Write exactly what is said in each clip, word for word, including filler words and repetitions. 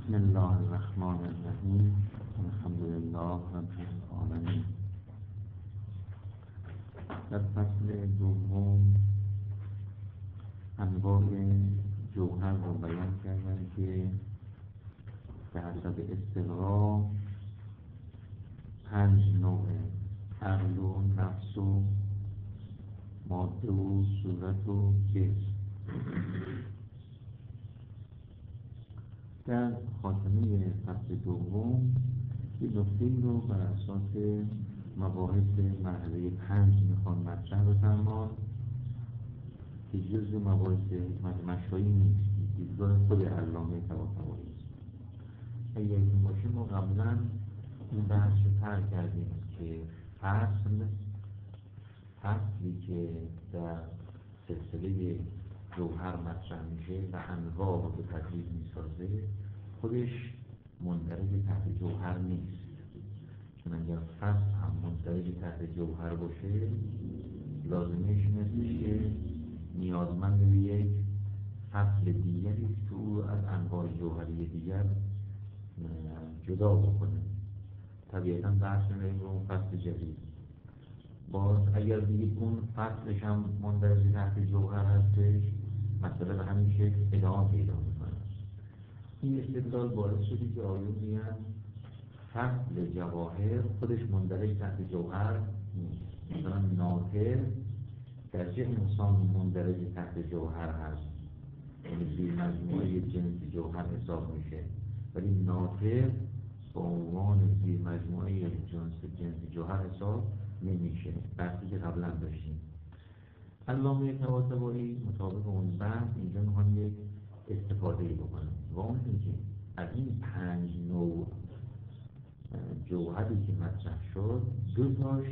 بسم الله الرحمن الرحیم. الحمد لله رب العالمین. در فصل دوم انواع جوهر رو بیان کردن که به حسب استقرا پنج نوع: عقل و نفس و ماده و صورت و جسم. در خاتمه فصل دوم این نکته رو بر اساس مباحث مرحله پنج میخوان مطرح بفرمان که جزء مباحث حکمت مشایی نیست، دیدگاه خود علامه طباطبایی است. اگر این باشه ما قبلا این بحث رو طرح کردیم که فصل فصلی که در سلسله جوهر مطرح میشه و انواع رو به تدریج میسازه خودش مندرج تحت جوهر نیست، چون اگر فصل هم مندرج تحت جوهر باشه لازمش نیست که نیازمند به یک فصل دیگری است که او از انواع جوهری دیگر جدا بکنه. طبیعتا بحث می‌کنیم رو اون فصل جدید. باز اگر دیگه اون فصلش هم مندرج تحت جوهر هستش، مثلا به همین شکل ادامه پیدا میکنه. این استدلال باعث شده که آیون میگن فصل جواهر خودش مندرج تحت جوهر نیست. مثلا ناطق در چه انسان مندرج تحت جوهر هست، یعنی زیر مجموعه جنس جوهر حساب میشه، ولی ناطق به عنوان زیر مجموعه جنس جنس جوهر حساب نمیشه. بحثی که قبلا داشتیم. علامه طباطبایی مطابق اون بحث اینجا میخوان یک استفاده بکنه و اون اینکه از این پنج نوع جوهری که مطرح شد دو تاش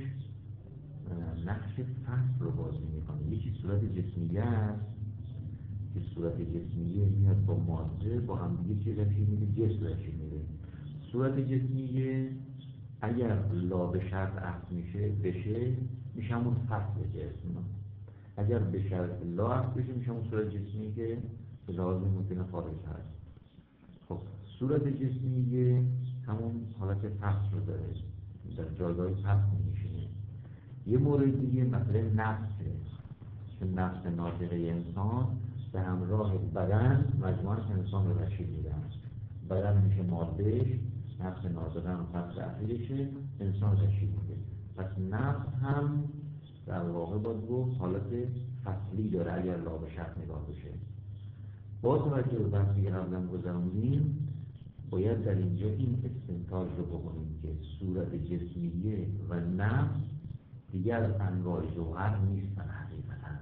نقش فصل رو بازی میکنه. یکی صورت جسمیه است که صورت جسمیه میاد با ماده با هم دیگه چه رشی میده؟ جسم رشی میده. صورت جسمیه اگر لا به شرط عقد میشه بشه میشه همون فصل جسم. اگر به شرط لا عقد بشه میشه همون صورت جسمی که به لحاظ ممکنه خارج هست. خب صورت جسمیه همون حالت فصل رو داره، در جایگاه فصل میشینه. یه مورد دیگه مثلا نفسه، چون نفس ناطقه انسان به همراه بدن مجموعه انسان رو تشکیل میده. بدن میشه مادهش، نفس ناطقه هم فصل اخیرشه، انسان تشکیل میده. پس نفس هم در واقع باید گفت حالت فصلی داره اگر لا به شرط نگاه بشه. با توجه به بحثی که قبلا گذروندیم باید در اینجا این استنتاج رو بکنیم که صورت جسمیه و نفس دیگر از انواع جوهر نیستن حقیقتا،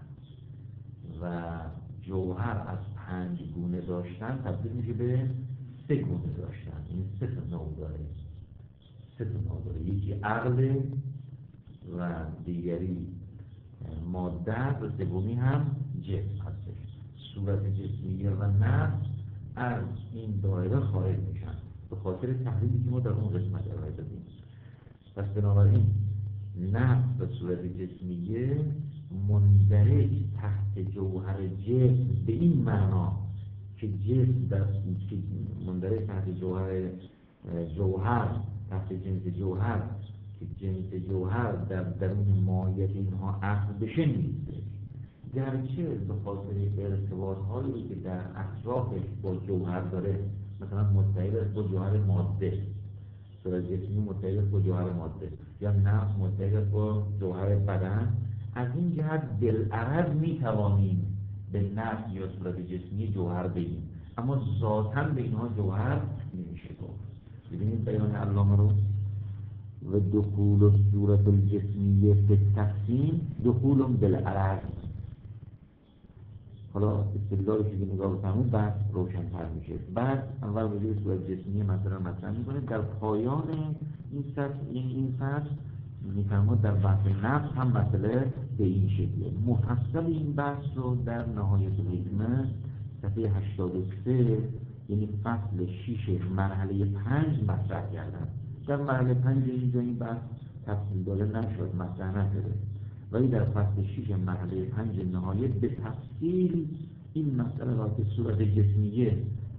و جوهر از پنج گونه داشتن تبدیل میشه به سه گونه داشتن. این سه تا نوع داره، سه تا نوع داره. یکی عقل و دیگری ماده و سومی هم جسم هستش. صورت جسمیه و نفس از این دایره خارج میشن به خاطر تحلیلی که ما در اون قسمت ارائه دادیم. پس بنابراین نفس و صورت جسمیه مندرج تحت جوهر جسم به این معنا که جسم در که مندرج تحت جوهر جوهر تحت جنس جوهر که جنس جوهر در درون ماهیت اینها عقل بشه نیست، گرچه به خاطر ارتباط هایی که در اطرافش با جوهر داره، مثلا متحد است با جوهر ماده، صورت جسمی متحد است با جوهر ماده، یا نفس متحد است با جوهر بدن. از این جهت بالعرض میتوانیم به نفس یا صورت جسمی جوهر بگیم، اما ذاتاً به اینها جوهر نمیشه گفت. ببینید بیان علامه رو: و دخول الصورت الجسمیه به تقسیم دخول بالعرض. حالا استدلالش که نگاه بکنید بعد روشن‌تر میشه. بعد اول وجود صورت جسمیه مثلا مطرح میکنه. در پایان این فصل این این فصل میفرماد در بحث نفس هم مسئله به این شکله. مفصل این بحث رو در نهایت الحکمه صفحه هشتاد و سه، یعنی فصل شش مرحله پنج مطرح کردن. در مرحله پنج اینجا این بحث تفصیل داده نشد، مطرح نشده، ولی در فصل شش مرحله پنج نهایت به تفصیل این مسئله را که صورت جسمیه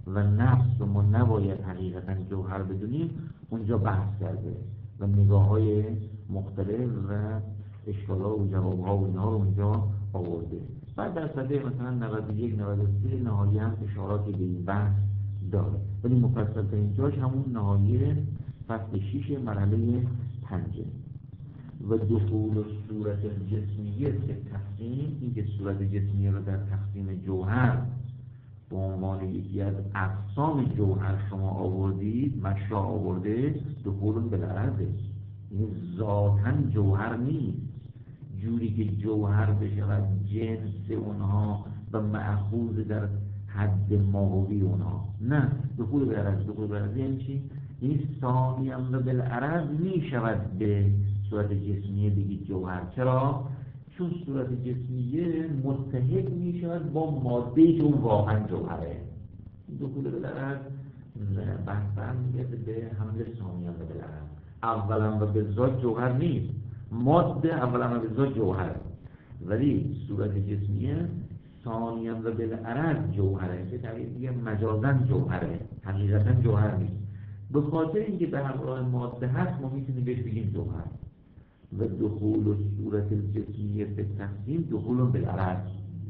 و نفس رو ما نباید حقیقتا جوهر بدونیم، اونجا بحث کرده و نگاه های مختلف و اشکالات و جواب ها و اینها رو اونجا آورده. بعد در صفحه مثلا نود و یک نود و سه نهایی هم اشاراتی به این بحث داره، ولی مفصل تا اینجاش همون نهایی فصل شیش مرحله پنجه. و دخول صورت جسمیه به تقسیم، این که صورت جسمیه رو در تقسیم جوهر به عنوان یکی از اقسام جوهر شما آوردید، مشروع آورده، دخول بالعرضه، این ذاتاً جوهر نیست جوری که جوهر بشه و جنس اونها و مأخوذ در حد ماهوی اونها، نه. دخول بالعرض، دخول بالعرض یعنی چی؟ این ثانی هم بالعرض می شود به صورت جسمیه بگید جوهر. چرا؟ چون صورت جسمیه متحد می شود با ماده که اون واقعا جوهره. دخول بالعرض بحث برمیگرده به حمل ثانی هم بالعرض. اولا و بالذات جوهر نیست، ماده اولا و بالذات جوهر، ولی صورت جسمیه ثانیاً و بالعرض جوهره، به تعبیر دیگه مجازاً جوهره، حقیقتاً جوهر نیست. به خاطر اینکه به همراه ماده هست ما میتونیم بهش بگیم جوهر. و دخول صورت الجسمیه به تقسیم دخول بالعرض،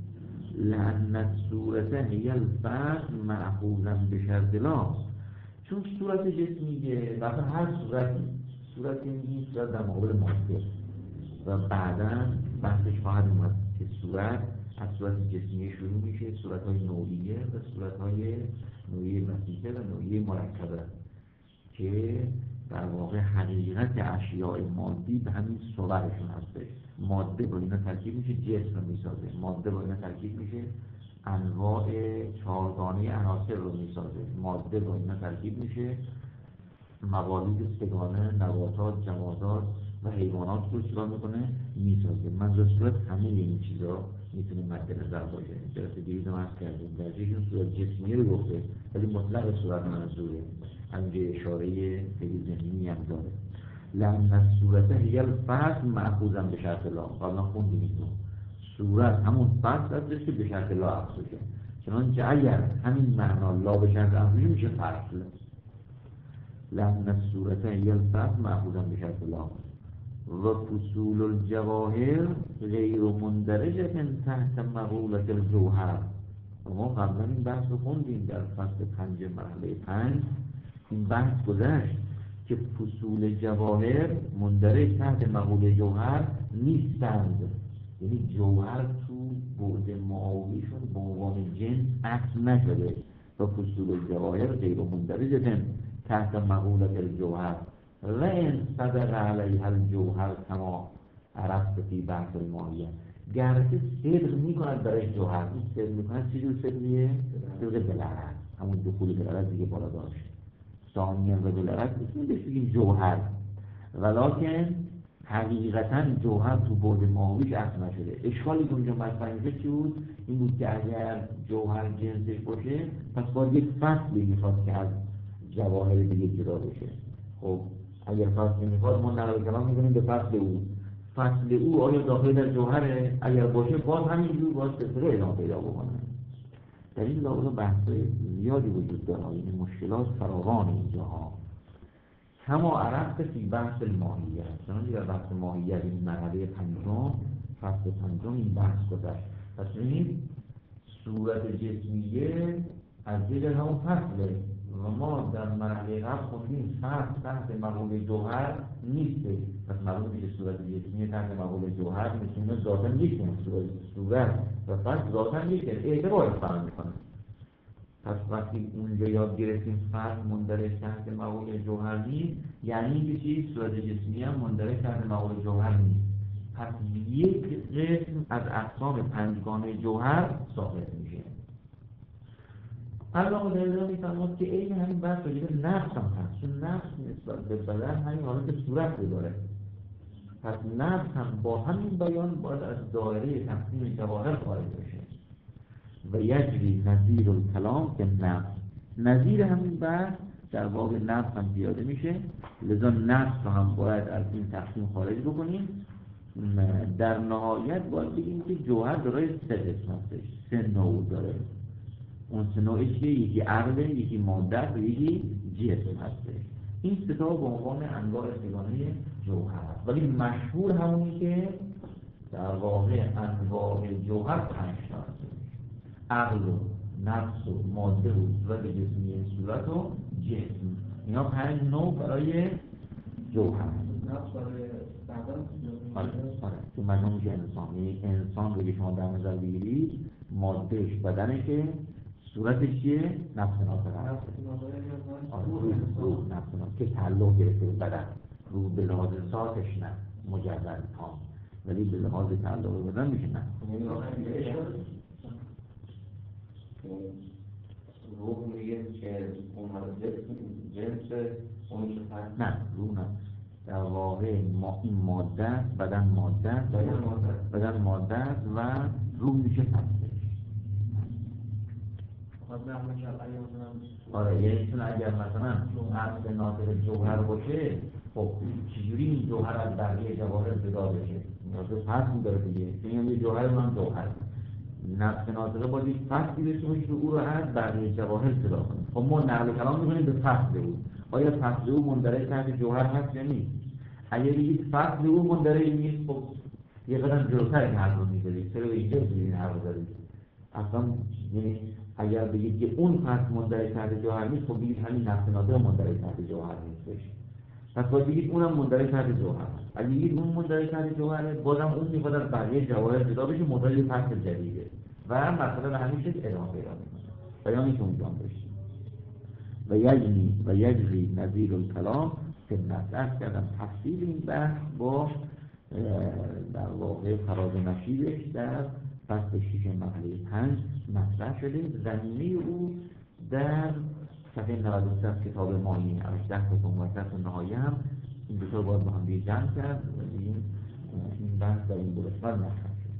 لأن صورت هی الفرد مأخوذاً بشرط لا، چون صورت جسمیه و هر صورت صورت این صورت در مقابل ماده و بعداً بحثش خواهد اومد که صورت از صورت جسمیه شروع میشه، صورت‌های نوعیه و صورت‌های نوعیه مسیحه و نوعیه مرکبه که در واقع حقیقت اشیاء مادی به همین صورتشون هستش. ماده با اینا ترکیب میشه، جسم رو میسازه، ماده با اینا ترکیب میشه، انواع چهارگانه عناصر رو میسازه، ماده با اینا ترکیب میشه، موالید سگانه، نباتات، جمادات و حیوانات رو چرا میکنه؟ میسازه. منظور صورت همه این چیزا میتونه مد نظر باشه. جلسه دیروز هم عرض کردیم در جیشون صورت جسمیه رو گفته ولی مطلق صورت منظوره، همینجا اشاره خیلی ذهنی هم داره. لأن صورت هی الفرد مأخوذاً به شرط لا، حالا خوندیم اینو، صورت همون فرد هستش که به شرط لا اخذ شده، چنانچه اگر همین معنا لا به شرط اخذ میشه فصل. لأن الصورت هی الفرد مأخوذاً به شرط لا و فصول الجواهر غیر مندرجة تحت مقولة الجوهر. ما قبلا این بحث رو خوندیم در فصل پنج مرحله پنج، این بحث گذشت که فصول جواهر مندرج تحت مقوله جوهر نیستند، یعنی جوهر تو بعد معاویشون به عنوان جنس عکس نشده و فصول جواهر غیر مندرجة تحت مقولة الجوهر و این صدق علیها الجوهر کما عرفت فی بحث الماهیه. گرچه صدق میکند برای جوهر، این صدق میکند چی جور صدقیه؟ صدق بالعرض، همون دخول بالعرض دیگه بالا داشت، ثانیاً و بالعرض میتونیم بهش بگیم جوهر، ولیکن حقیقتاً جوهر تو بعد ماهویش عکس نشده. اشکالی که اونجا مطرح میشه چی بود؟ این بود که اگر جوهر جنسش باشه پس باید یک فصلی میخواد که از جواهر دیگه جدا بشه. خب اگر فصل میخواد ما نقل کلام میکنیم به فصل او، فصل او آیا داخل در جوهره؟ اگر باشه باز همینجور باز سلسله ادامه پیدا بکنه. در این لحاظ بحث‌های زیادی وجود داره، این مشکلات فراوان اینجاها. کما عرفت فی بحث الماهیه، چنانچه در بحث ماهیه این مرحله پنجم فصل پنجم این بحث گذشت. پس ببینید صورت جسمیه از دیگر همون فصله و ما در مرحله قبل خوندیم فصل تحت مقوله جوهر نیسته، پس معلومه که صورت جسمیه تحت مقوله جوهر میتونه ذاتا نیستن، صورت و فصل ذاتا نیستن، اعتبار فهم میکنن. پس وقتی اونجا یاد گرفتیم فصل مندرج تحت مقوله جوهر نیست، یعنی اینکه چی؟ صورت جسمیه هم مندرج تحت مقوله جوهر نیست. پس یک قسم از اقسام پنجگانه جوهر ساقط میشه. الله مدرزا میفرماد که این همین بحث راجع نفس هم هست، چون نفس نسبت به بدن همین حالت صورت رو داره. پس نفس هم با همین بیان باید از دایره تقسیم جواهر خارج بشه و یجری نظیر الکلام که نفس، نظیر همین بحث در واقع نفس هم پیاده میشه، لذا نفس رو هم باید از این تقسیم خارج بکنیم. در نهایت باید بگیم که جوهر دارای سه قسم هستش، سه نوع داره. اون سه نوع چیه؟ یکی عقل، یکی ماده و یکی جسم هسته. این سه تا به عنوان انواع سگانه جوهر هست، ولی مشهور همونی که در واقع انواع جوهر پنج تا هست: عقل و نفس و ماده و صورت جسمی صورت و جسم. اینا پنج نوع برای جوهر هست. نفس برای بدن. آره آره که مجموع میشه انسان. یعنی انسان رو که شما در نظر بگیرید، مادهش بدنه، که صورتش چیه؟ نفس ناطقه هست. آره روح روح نفس ناطقه که تعلق گرفته به بدن. روح به لحاظ ذاتش نه مجرد تام، ولی به لحاظ تعلق به بدن میشه نه. روح میگه که اون جنس اون میشه فرد. نه روح نه، در واقع ما این ماده بدن ماده بدن ماده و روح میشه فرد. آره یعنی چون اگر مثلا اصل ناطق جوهر باشه، خب چجوری این جوهر از بقیه جواهر جدا بشه؟ نیاز به فصل داره دیگه. این یه جوهر من جوهر نفس ناطقه باید یک فصلی داشته باشه که او رو از بقیه جواهر جدا کنه. خب ما نقل کلام میکنیم به فصل او. آیا فصل او مندرج تحت جوهر هست یا نیست؟ اگر بگید فصل او مندرج نیست، خب یه قدم جلوتر این حرف رو می‌زدید. چرا اینجا این حرف رو زدید؟ اصلا یعنی اگر بگید که اون فصل مندرج تحت جوهر نیست، خب بگید همین نفس ناطقه مندرج تحت جوهر نیستش. پس باید بگید اونم مندرج تحت جوهر. اگه بگید اون مندرج تحت جوهره، بازم اون میخواد از بقیه جواهر جدا بشه، مدل فصل جدیده و مثلا به همین شکل ادامه پیدا میکنه. بیانی که اونجا داشتیم و یجنی و یجری نظیر الکلام که نظر کردم تفصیل این بحث با در واقع فراز نشیدش در فصل شیش مقاله پنج مطرح شده. زمینه او در صفحه نود و سه از کتاب مانی هجده تا وسط و نهایه هم این دو تا باید با هم دیگه جمع کرد و این این بحث در این دو قسمت مطرح شد.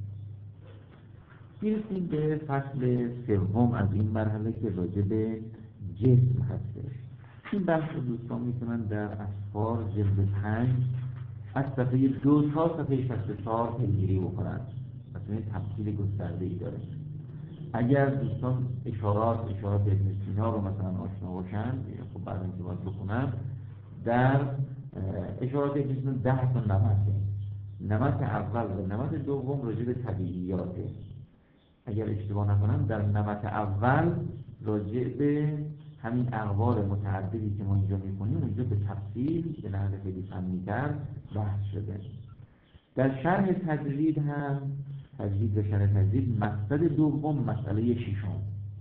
میرسیم به فصل سوم از این مرحله که راجع به جسم هستش. این بحث رو دوستان میتونن در اسفار جلد پنج از صفحه دو تا صفحه شصت و چهار پیگیری بکنن. مثلا تفصیل گسترده ای داره. اگر دوستان اشارات اشارات ابن سینا رو مثلا آشنا باشن، خب بعد اینکه باید بخونن، در اشارات ابن سینا ده تا نمته. نمت اول و نمت دوم راجع به طبیعیاته. اگر اشتباه نکنم در نمت اول راجع به همین اقوال متعددی که ما اینجا می‌کنیم اونجا به تفصیل به نحو خیلی فنی‌تر بحث شده. در شرح تجرید هم تجرید و شرح تجرید مقصد دوم مسئله ششم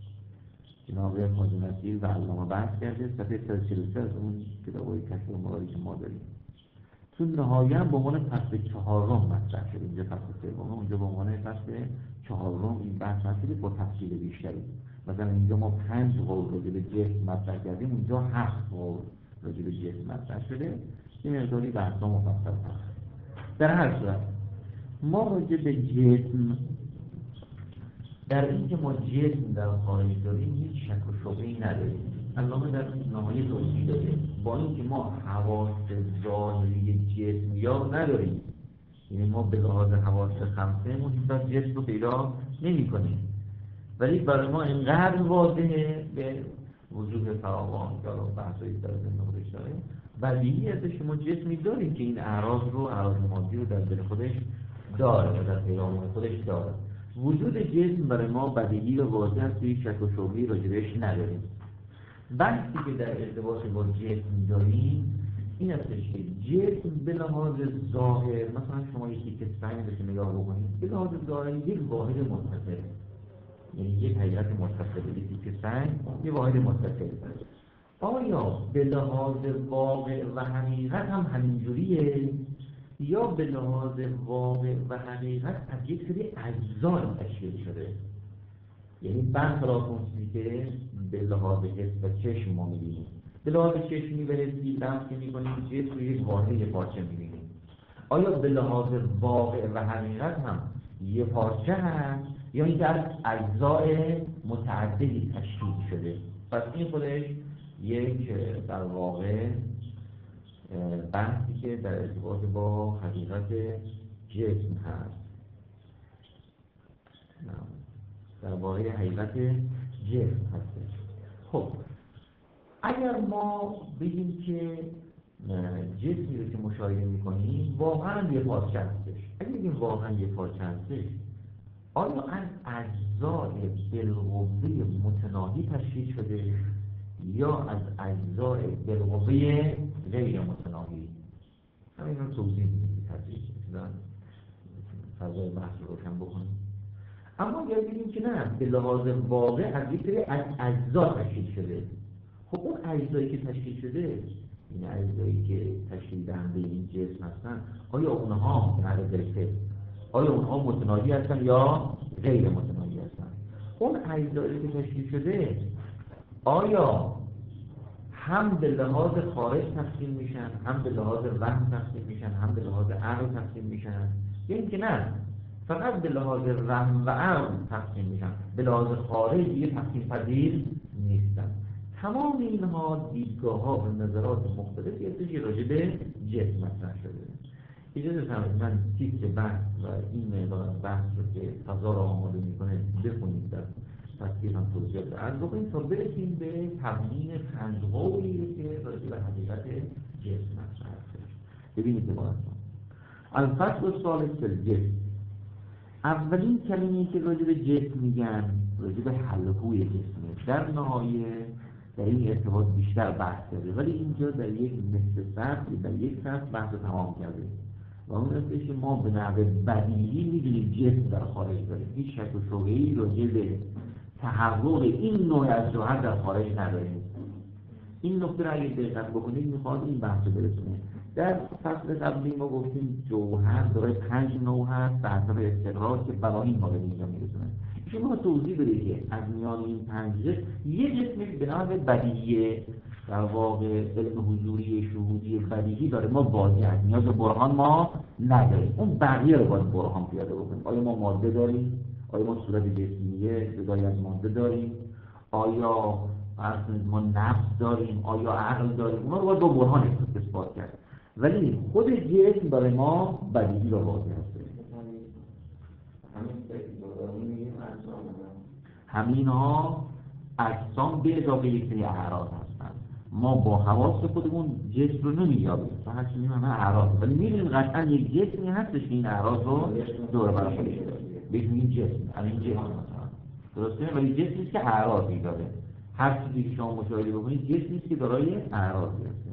جناب خواجه نصیر و علامه بحث کرده. صفحه صد و چهل و سه از اون کتاب‌های کشف المعارف که ما داریم. تو نهایه هم به عنوان فصل چهارم مطرح شده. اینجا فصل سوم، اونجا به عنوان فصل چهارم این بحث مطرح با تفصیل بیشتری. مثلا اینجا ما پنج قول راجع به جسم مطرح کردیم، اونجا هفت قول راجع به جسم مطرح شده. این مقداری بحثا مفصل هست. در هر صورت ما راجع به جسم، در اینکه ما جسم در خارج داریم هیچ شک و شبهه‌ای نداریم. علامه در نهایه توضیح داده با اینکه ما حواس ظاهری جسم یا نداریم، یعنی ما به لحاظ حواس خمسه مون هیچ جسم رو پیدا نمی کنیم، ولی برای ما اینقدر واضحه به وجود فراوان که الان بحثایی داره نمودش داره بدیهی ازش که ما جسمی داریم که این اعراض رو اعراض مادی رو در دل خودش داره و در پیرامون خودش داره. وجود جسم برای ما بدیهی و واضح است، هیچ شک و شبهه‌ای راجبش نداریم. بحثی که در ارتباط با جسم داریم این استش که جسم به لحاظ ظاهر، مثلا شما یکی که سنگ رو نگاه بکنید، به لحاظ ظاهر یک واحد متصل، یعنی یک حقیقت متصل، یکی که سنگ یک واحد متصل. آیا به لحاظ واقع و حقیقت هم همینجوریه یا به لحاظ واقع و حقیقت از یک سری اجزا تشکیل شده؟ یعنی برخلاف اون چیزی که به لحاظ حس و چشم ما می‌بینیم. به لحاظ چشمی و حسی لمس که می‌کنیم جسم رو یک واحد یک پارچه می‌بینیم. آیا به لحاظ واقع و حقیقت هم یه پارچه هست یا اینکه از اجزای متعددی تشکیل شده؟ پس این خودش یک در واقع بحثی که در ارتباط با حقیقت جسم هست. در واقع حقیقت جسم هستش. خب اگر ما بگیم که جسمی رو که مشاهده میکنیم واقعا یه پارچه هستش، اگر بگیم واقعا یه پارچه هستش، آیا از اجزای بالقوه متناهی تشکیل شده یا از اجزای بالقوه غیر متناهی؟ همین رو توضیح میدیم تدریج مثلا فضای بحث رو روشن بکنیم. اما اگر بگیم که نه به لحاظ واقع از یک سری از اجزا تشکیل شده، خب اون اجزایی که تشکیل شده، این اجزایی که تشکیل دهنده این جسم هستن، آیا اونها به هر درسته آیا اونها متناهی هستن یا غیر متناهی هستن؟ اون اجزایی که تشکیل شده آیا هم به لحاظ خارج تقسیم میشن، هم به لحاظ وهم تقسیم میشن، هم به لحاظ عقل تقسیم میشن، یا اینکه نه فقط به لحاظ وهم و عقل تقسیم میشن، به لحاظ خارج یه تقسیم پذیر نیستن؟ تمام اینها دیدگاه ها و نظرات مختلفی هستش که راجع به جسم مطرح شده. اجازه فرمایید من تیتر بحث و این مقدار بحث رو که فضا رو آماده میکنه بخونید، در تصویر هم توضیحات عرض بکنیم تا برسیم به تبیین پنج‌قولی که راجع به حقیقت جسم مطرح هستش. ببینید که باید الفصل الثالث فی الجسم، اولین کلمه‌ای که راجع به جسم میگن راجع به حلقوی جسمه. در نهایه در این ارتباط بیشتر بحث کرده، ولی اینجا در یک نصف سطح در یک سطح بحث رو تمام کرده و اون هستش که ما به نحو بدیهی می‌دونیم جسم در خارج داره، هیچ شک و شبهه‌ای راجع به تحقق این نوع از جوهر در خارج نداریم. این نکته را اگه دقت بکنید میخواد این بحث رو برسونه. در فصل قبلی ما گفتیم جوهر داره پنج نوع هست در حسب استقرار که براهین ما به اینجا میرسونه. شما توضیح بدید که از میان این پنج جسم یه جسمی به نام بدیهی در واقع علم حضوری شهودی بدیهی داره، ما واضح هست، نیاز به برهان ما نداریم، اون بقیه رو باید برهان پیاده بکنیم. آیا ما ماده داریم؟ آیا ما صورت جسمیه جدای از ماده داریم؟ آیا ما نفس داریم؟ آیا عقل داریم؟ اونا رو باید با برهان اثبات کرد، ولی خود جسم برای ما بدیهی و واضح هست. همین ها اجسام به اضافه یک سری اعراض هستند. ما با حواس خودمون جسم رو نمی‌یابیم، فقط می‌بینیم همه اعراض، ولی می‌بینیم قطعاً یک جسمی هستش که این اعراض رو دور و بر خودش داره. بهش میگیم جسم، همین جسم مثلا درسته، ولی جسمی است که اعراضی داره. هر چیزی که شما مشاهده بکنید جسمی است که دارای اعراضی هست.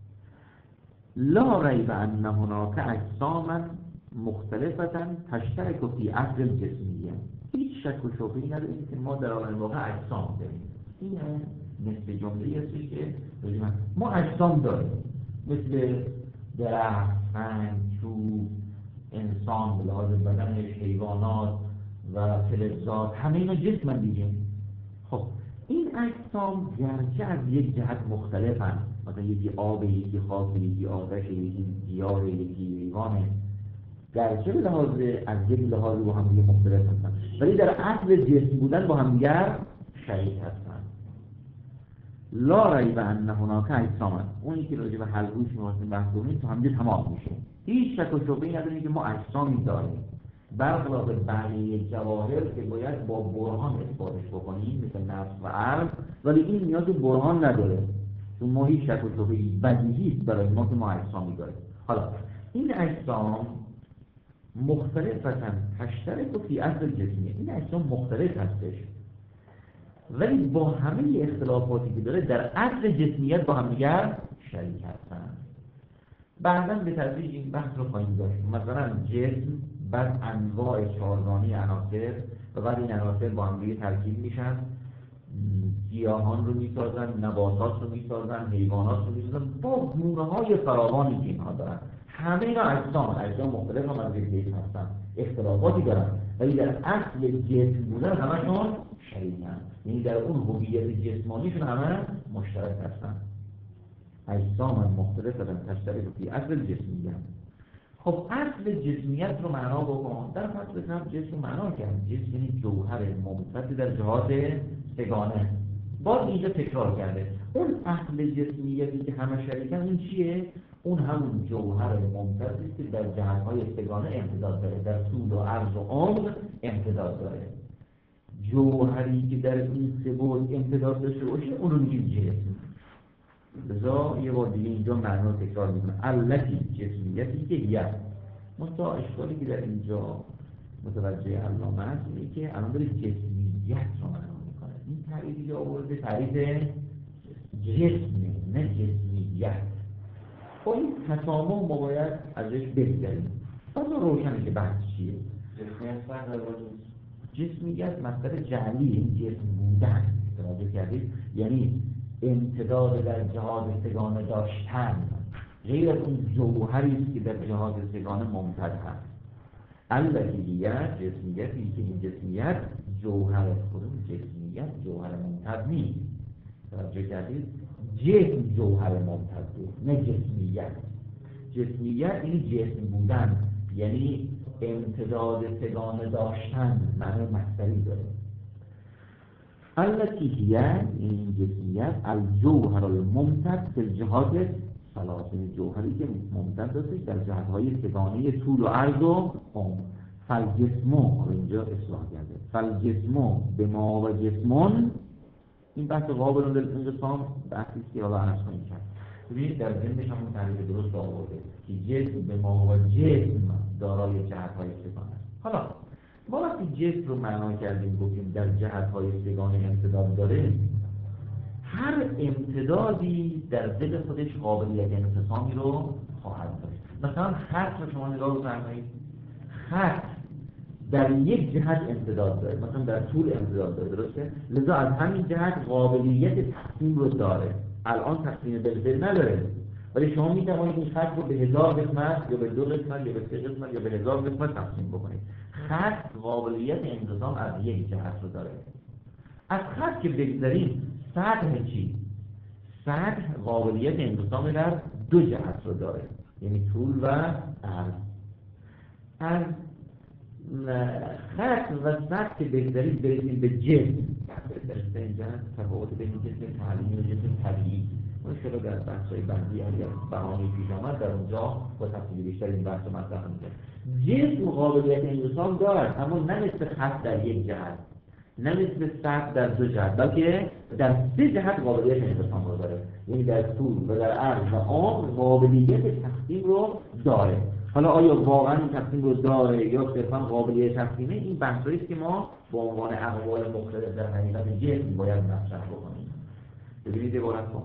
لا ریب ان هناک اجساما مختلفة تشترک فی اصل جسمیه. هیچ شک و شبهه‌ای نداریم که ما در عالم واقع اجسام داریم. این نصف جمله‌ای هستش که ما اجسام داریم، مثل درخت، سنگ، چوب، انسان به لحاظ بدنش، حیوانات و فلزات، همه اینا جسمن دیگه. خب این اجسام گرچه از یک جهت مختلفن، مثلا یکی آب، یکی خاک، یکی آتش، یکی گیاه، یکی حیوانه، گرچه به لحاظ از یک لحاظ با هم دیگه مختلف هستن، ولی در اصل جسم بودن با هم دیگر شریک هستن. لا ریب ان هناک اجساما، اونی که راجع به حلقوش می‌خواستیم بحث کنیم تو هم دیگه تمام میشه. هیچ شک و شبهه‌ای نداریم که ما اجسامی داریم، برخلاف بقیه جواهر که باید با برهان اثباتش بکنیم مثل نفس و عقل، ولی این نیاز به برهان نداره، چون ما هیچ شک و شبهه‌ای بدیهی است برای ما که ما اجسامی داریم. حالا این اجسام مختلفتن تشترک فی اصل جسمیه، این اجسام مختلف هستش ولی با همه اختلافاتی که داره در اصل جسمیت با هم دیگر شریک هستن. بعداً به تدریج این بحث رو خواهیم داشت. مثلا جسم بعد انواع چهارگانه عناصر و بعد این عناصر با هم دیگه ترکیب میشن، گیاهان رو میسازن، نباتات رو میسازن، حیوانات رو میسازن، با گونه‌های فراوانی که اینها دارن. همه اینا اجسام اجسام مختلف هم از یک هستن، اختلافاتی دارن، ولی در اصل جسم بودن همشون شریکن، یعنی در اون هویت جسمانیشون همه مشترک هستن. اجسام مختلف هستن تشترک فی اصل جسمیت. خب اصل جسمیت رو معنا بکن. در فصل قبل جسم رو معنا کرد، جسم یعنی جوهر ممتد در جهات سگانه. باز اینجا تکرار کرده اون اصل جسمیتی که همه شریکن این چیه؟ اون همون جوهر ممتدی که در جهت‌های سگانه امتداد داره، در طول و عرض و عمق امتداد داره. جوهری که در این سه بعد امتداد داشته باشه اون رو میگیم جسم. لذا یه بار دیگه اینجا معنا تکرار میکنه، التی جسمیتی که یک منتها اشکالی که در اینجا متوجه علامه است اینه که الان داره جسمیت رو معنا میکنه. این تعریفی که آورده تعریف جسمه نه جسمیت. با این تسامح ما باید ازش بگذریم. بازا روشنه که بحث چیه؟ جسمیت فرق داره با جسمیت مصدر جعلی، این جسم بودن توجه کردید، یعنی امتداد در جهاد سگانه داشتن، غیر از اون جوهری است که در جهاد سگانه ممتد هست. البتیت جسمیتی که این جسمیت جوهر خودم جسمیت جوهر ممتد نیست. توجه کردید؟ جسم جوهر ممتده نه جسمیت. جسمیت این جسم بودن، یعنی امتداد سگانه داشتن، معنی مصدری داره. التیه این جسمیت الجوهر الممتد فی الجهات ثلاثه، جوهری که ممتد داشته در جهت‌های سگانه طول و عرض و عمق. فالجسمو اینجا اصلاح کرده، فالجسمو به ما و جسمون، این بحث قابل للانقسام بحثی که حالا عرض خواهیم کرد. ببینید در ذهنش همون تعریف درست آورده که جسم به ما و جسم دارای جهت‌های سگانه است. حالا ما وقتی جسم رو معنا کردیم گفتیم در جهت‌های سگانه امتداد داره، هر امتدادی در دل خودش قابلیت انقسامی رو خواهد داشت. مثلا خط رو شما نگاه بفرمایید، خط در یک جهت امتداد داره، مثلا در طول امتداد داره، درسته؟ لذا از همین جهت قابلیت تقسیم رو داره. الان تقسیم بالفعل نداره، ولی شما میتوانید این خط رو به هزار قسمت یا به دو قسمت یا به سه قسمت یا به هزار قسمت تقسیم بکنید. خط قابلیت انقسام از یک جهت رو داره. از خط که بگذاریم، سطح چی؟ سطح قابلیت انقسام در دو جهت رو داره، یعنی طول و عرض. از خط و سطح که بگذاریم برسیم به جسم. در اینجا تفاوت بین جسم تعلیمی و جسم طبیعی مشکل در بحث‌های بعدی اگر بهانه پیش آمد در اونجا با تفصیل بیشتر این بحث رو مطرح می‌کنیم. جسم قابلیت انقسام دارد، اما نه مثل خط در یک جهت، نه مثل سطح در دو جهت، بلکه در سه جهت قابلیت انقسام رو داره، یعنی در طول و در عرض و عمق قابلیت تقسیم رو داره. حالا آیا واقعا این تقسیم رو داره یا صرفا قابلیت تقسیمه؟ این بحثایی است که ما به عنوان اقوال مختلف در حقیقت جسم باید مطرح بکنیم. ببینید عبارت رو،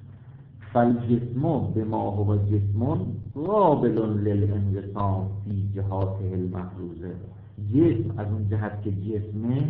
فالجسم بما هو جسم قابل للانقسام فی جهاته المفروضه. جسم از اون جهت که جسمه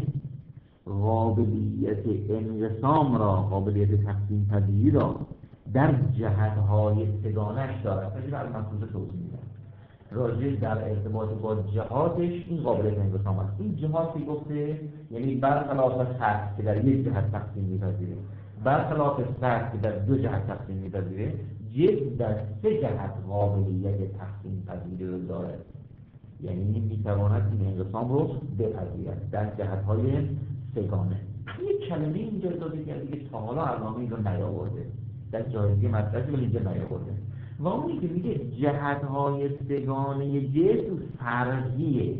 قابلیت انقسام را، قابلیت تقسیم پذیری را در جهت‌های سگانش دارد. پس از مفروضه توضیح میدم. راجع در ارتباط با جهاتش این قابلیت انقسام است. این جهاتی گفته یعنی برخلاف خط که در یک جهت تقسیم می‌پذیره، برخلاف سطح که در دو جهت تقسیم می‌پذیره، جسم در سه جهت قابلیت تقسیم پذیری رو داره، یعنی می‌تواند این انقسام رو بپذیرد در جهت‌های سگانه. یک کلمه اینجا اضافه کرده که تا حالا علامه این رو نیاورده، در جایزی مطلبی ولی اینجا نیاورده، و اونی که میگه جهت‌های سگانه جسم فرضیه.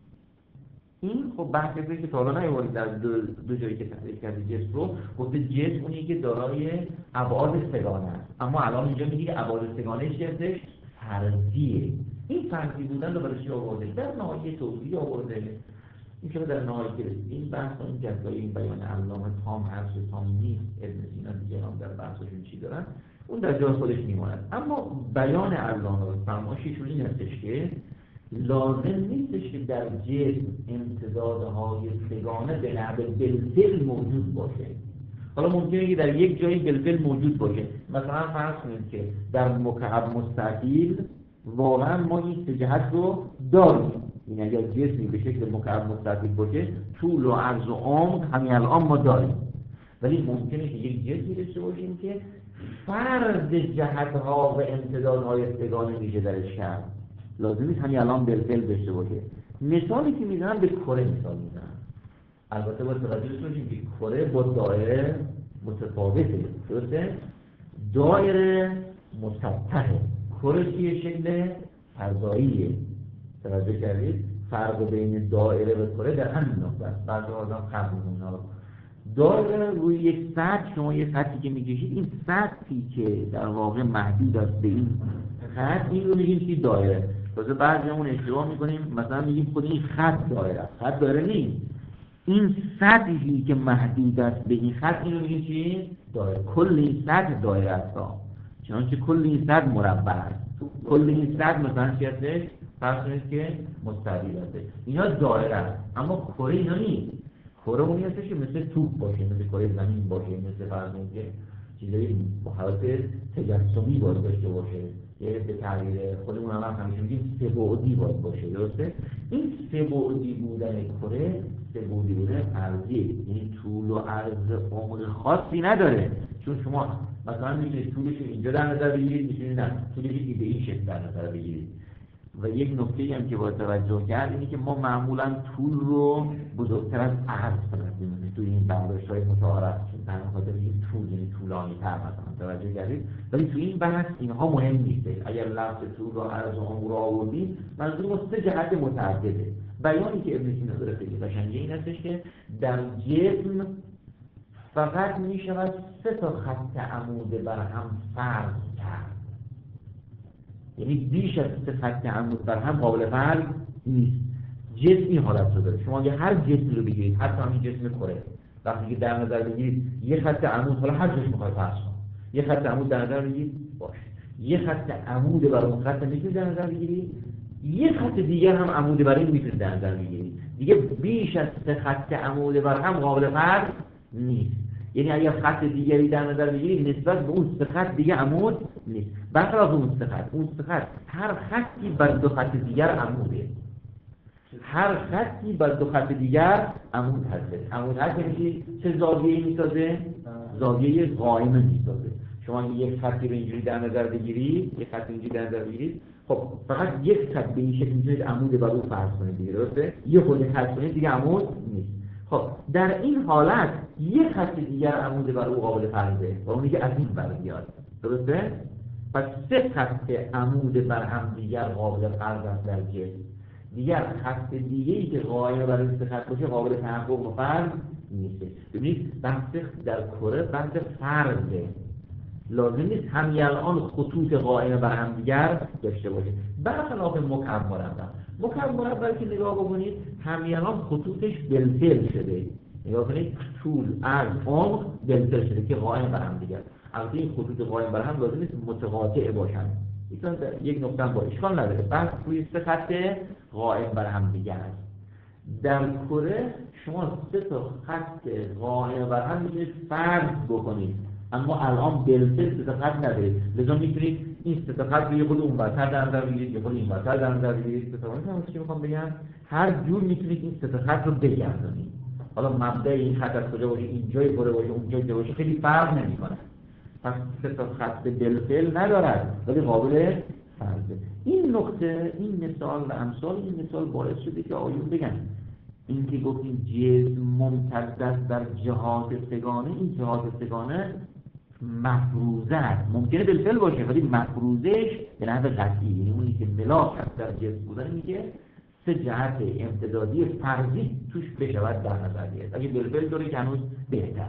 این خب بحثی که تا حالا نیاورده در دو, دو جایی که تعریف کرده جسم رو، گفته جسم اونی که دارای ابعاد سگانه است، اما الان اینجا میگه که ابعاد سگانه چیه؟ فرضیه. این فرضی بودن رو برای چی آورده؟ در نهایت توضیح آورده. این که در نهایت این بحث و این جزایی این بیان علامه تام هست و تام نیست، ابن سینا دیگران در بحثشون چی دارن، اون در جای خودش میماند. اما بیان علامه و فرمایششون این هستش که لازم نیستش که در جسم امتدادهای سگانه به نحو بالفعل موجود باشه. حالا ممکنه که در یک جایی بالفعل موجود باشه، مثلا فرض کنید که در مکعب مستطیل واقعا ما این سه جهت رو داریم، این اگر جسمی به شکل مکعب مستطیل باشه طول و عرض و عمق همین الان ما داریم، ولی ممکنه که یک جسمی داشته باشیم که فرض جهت‌ها و امتدادهای سگانه میشه درش کرد، لازم نیست همین الان بالفعل داشته باشه. مثالی که میزنم به کره مثال میزنم، البته با توجه باشیم که کره با دایره متفاوته، درسته؟ دایره مسطحه، کره چیه؟ شکل فضاییه، توجه کردید؟ فرق بین دایره و کره در همین نقطه است. بعضی آدم قبول اونها دایره روی یک سطح، شما یک خطی که میکشید، این سطحی که در واقع محدود است به این خط، این رو میگیم که دایره. واسه بعضیمون اشتباه میکنیم، مثلا میگیم خود این خط دایره است. خط دایره نیست. این سطحی که محدود است به این خط، این رو میگیم چی؟ دایره. کل این سطح دایره است. چنانچه کل این سطح مربع است. کل این سطح مثلا چی هستش؟ فرض کنید که مستطیل هستش. اینا دایره است. اما کره اینا نیست. کره اونی هستش که مثل توپ باشه، مثل کره زمین باشه، مثل فرض کنید که چیزایی با حالت تجسمی باید داشته باشه. که به تعبیر خودمون هم همیشه میگیم سه بعدی باید باشه. درسته؟ این سه بعدی بودن کره، سه بعدی بودن ارضی، یعنی طول و عرض عمق خاصی نداره. چون شما مثلا میتونید طولش اینجا در نظر بگیرید، میتونید نه طولش به این شکل در نظر بگیرید. و یک نکته هم که باید توجه کرد اینه که ما معمولا طول رو بزرگتر از عرض بنظریم توی این برداشت‌های متعارف، در خاطر این طول یعنی طولانی تر مثلا توجه کردید. ولی توی این بحث اینها مهم نیست. اگر لفظ طول و عرض و عمق رو آوردید، منظور ما سه جهت متعدده. بیانی که ابن سینا داره خیلی قشنگه این هستش که در جسم فقط میشود سه تا خط عمود بر هم فرض کرد. یعنی بیش از سه خط عمود بر هم قابل فرض نیست. جسم این حالت رو داره. شما اگه هر جسم رو بگیرید، حتی همین جسم کره، وقتی که در نظر بگیرید یه خط عمود، حالا هر جسم میخواد فرض کنید، یه خط عمود در نظر بگیرید باشه، یه خط عمود بر اون خط میتونید در نظر بگیرید، یه خط دیگر هم عمود بر این میتونید در نظر بگیرید. دیگه بیش از سه خط عمود بر هم قابل فرض نیست. یعنی اگر خط دیگری در نظر بگیرید نسبت به اون سه خط دیگه عمود نیست. برخلاف اون سه خط، اون سه خط هر خطی بر دو خط دیگر عموده. هر خطی بر دو خط دیگر عمود هست. عمود هست یعنی چه زاویه‌ای میسازه؟ زاویه قائمه میسازه. شما اگه یک خطی رو اینجوری در نظر بگیرید، یک خط اینجوری در نظر بگیرید، خب فقط یک خط به این شکل میتونید عمود بر اون فرض کنید دیگه، درسته؟ یه خود خط کنید دیگه عمود نیست. خب در این حالت یک خط دیگر عمود بر او قابل فرضه و اونی که از این بر بیاد، درسته؟ پس سه خط عمود بر هم دیگر قابل فرض است در جسم. دیگر خط دیگه‌ای که قائم بر این سه خط باشه قابل تحقق و فرض نیست. ببینید بحث در کره بحث فرضه. لازم نیست همین الان خطوط قائم بر هم دیگر داشته باشه. برخلاف مکعب مربع. مکعب مربع که نگاه بکنید همین الان خطوطش بالفعل شده. نگاه کنید طول، عرض، عمق بالفعل شده که قائم بر هم دیگر. البته این خطوط قائم بر هم لازم نیست متقاطع باشن. یک نقطه با اشکال نداره. بس روی سه خط قائم بر هم دیگر است. در کره شما سه تا خط قائم بر هم میتونید فرض بکنید. اما الان بالفعل سه تا خط ندارید. لذا میتونید این سه تا خط رو یه خود اون برتر در نظر بگیرید، یه خود این برتر در نظر بگیرید. سه تا خط چی میخوام بگم؟ هر جور میتونید این سه تا خط رو بگردونید. حالا مبدأ این خط از کجا باشه، اینجای کره باشه، اونجای کره باشه، خیلی فرق نمیکنه. پس سه تا خط بالفعل ندارد ولی قابل فرضه. این نقطه، این مثال و امثال این مثال باعث شده که آیون بگن این که گفتیم جسم ممتد است در جهات سگانه، این جهات سگانه مفروضه است. ممکنه بالفعل باشه ولی مفروضش به نحو قطعی، یعنی اونی که ملاک است در جسم بودن میگه سه جهت امتدادی فرضی توش بشود در نظر گرفت. اگه بالفعل داره که هنوز بهتر.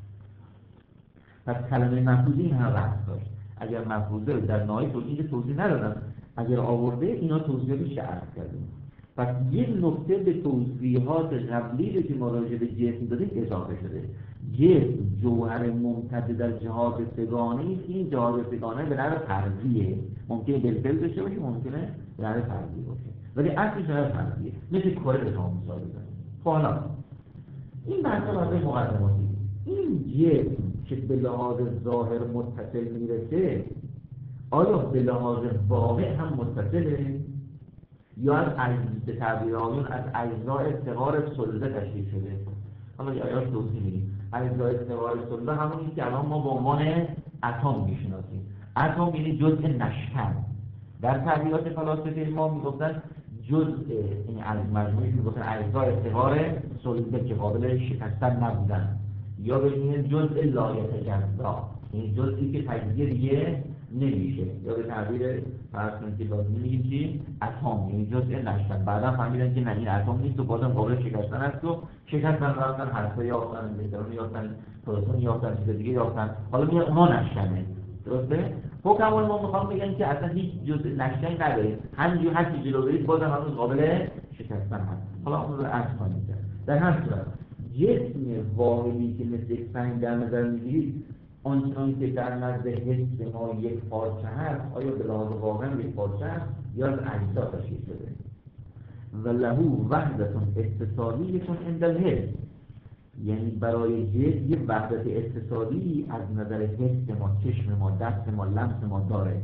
پس کلمه مفروضی این هم رفت داشت. اگر مفروضه رو در نهایی توضیح توضیح ندادن، اگر آورده اینا توضیح رو شعر کردیم. پس یک نکته به توضیحات قبلی رو که ما راجع به جسم دادیم اضافه شده. جسم جوهر ممتد در جهات سگانه است. این جهات سگانه به نحو فرضیه. ممکنه بالفعل داشته باشه، ممکنه به نحو فرضی باشه. ولی اصلش به نحو فرضیه. مثل کره به شما مثال بزنیم. خب حالا این بحثا برای مقدماتی. این جسم که به لحاظ ظاهر متصل میرسه، آیا به لحاظ واقع هم متصله؟ یا از اجزای تعبیر آیون از اجزای صغار صلبه تشکیل شده؟ حالا یا آیاش توضیح میدیم. اجزای صغار صلبه همونی که الان ما به عنوان اتم میشناسیم. اتم یعنی جزء نشتن. در تعبیرات فلاسفه ما میگفتن جزء این از مجموعی میگفتن اجزای صغار صلبه که قابل شکستن نبودن، یا ببینید جزء لایتجزا این جزئی که تجزیه دیگه نمیشه، یا به تعبیر فرض کنید که لازم میگیم چی؟ اتم، یعنی جزء نشدن. بعدا فهمیدن که نه این اتم نیست و بازم قابل شکستن است و شکستن رفتن هسته یافتن، الکترون یافتن، پروتون یافتن، چیز دیگه یافتن، حالا میگن اونا نشدنه. درسته؟ حکما ما میخوام بگن که اصلا هیچ جزء نشدنی نداره، همینجور هر چی جلو برید بازم هنوز قابل شکستن هست. حالا اون رو عرض کنیم. در هر صورت جسم واحدی که مثل یک سنگ در نظر میگیرید آنچنان که در نزد حس ما یک پارچه هست، آیا به لحاظ واقعا یک پارچه هست یا از اجزا تشکیل شده؟ و لهو وحدتون اتصالیتون عند الحس، یعنی برای جسم یک وحدت اتصالی از نظر حس ما، چشم ما، دست ما، لمس ما داره.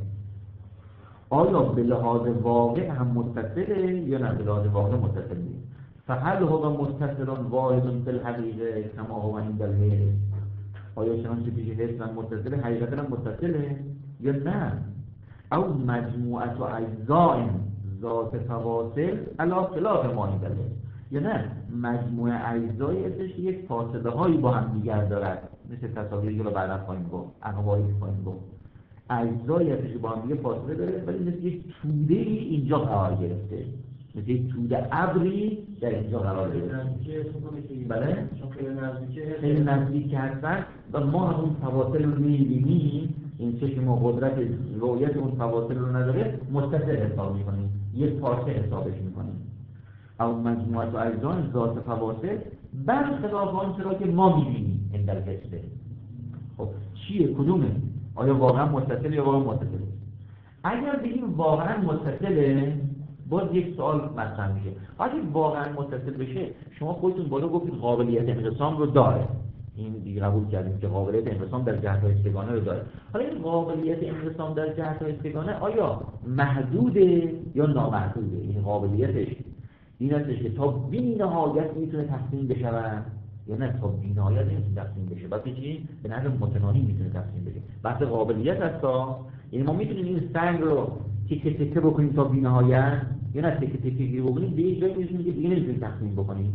آیا به لحاظ واقع هم متصله یا نه به لحاظ واقع متصل نیست؟ فهل هو متصل واحد فی الحقیقه کما هو عند الحس؟ آیا چنانچه پیش حس هم متصله حقیقتا هم متصله یا نه؟ او مجموعت و اجزاء ذات فواصل علی خلاف ما عند الحس، یا نه مجموعه اجزای ازش یک فاصله هایی با هم دیگر دارد، مثل تصاویری که رو بعدا خواهیم گفت، انواعی خواهیم گفت، اجزای ازش با هم دیگه فاصله داره ولی مثل یک توده اینجا قرار گرفته، مثل یک توده ابری در اینجا قرار گرفته. بله؟ خیلی نزدیک هستن و ما همون فواصل رو می‌بینیم، این چشم ما قدرت رؤیت اون فواصل رو نداره، متصل حساب می‌کنیم، یک پارچه حسابش می‌کنیم. او مجموعه و اجزا ذات فواصل برخلاف آنچه را که ما می‌بینیم این در حسه. خب چیه؟ کدومه؟ آیا واقعا متصل یا واقعا متصل؟ اگر بگیم واقعا متصله، باز یک سوال مطرح میشه. اگه واقعا متصل بشه، شما خودتون بالا گفتید قابلیت انقسام رو داره، این دیگه قبول کردیم که قابلیت انقسام در جهت‌های سگانه رو داره. حالا این قابلیت انقسام در جهت‌های سگانه آیا محدوده یا نامحدوده؟ این قابلیتش این هستش که تا بی‌نهایت میتونه تقسیم بشود یا نه تا بی‌نهایت نمیتونه تقسیم بشه؟ بعد چی؟ به نحو متناهی میتونه تقسیم بشه. بحث قابلیت هستا، یعنی ما میتونیم این سنگ رو تیکه تیکه بکنیم تا بی‌نهایت یا نه تیکه تیکه بکنیم به یه جایی میرسیم که دیگه نمیتونیم تقسیم بکنیم.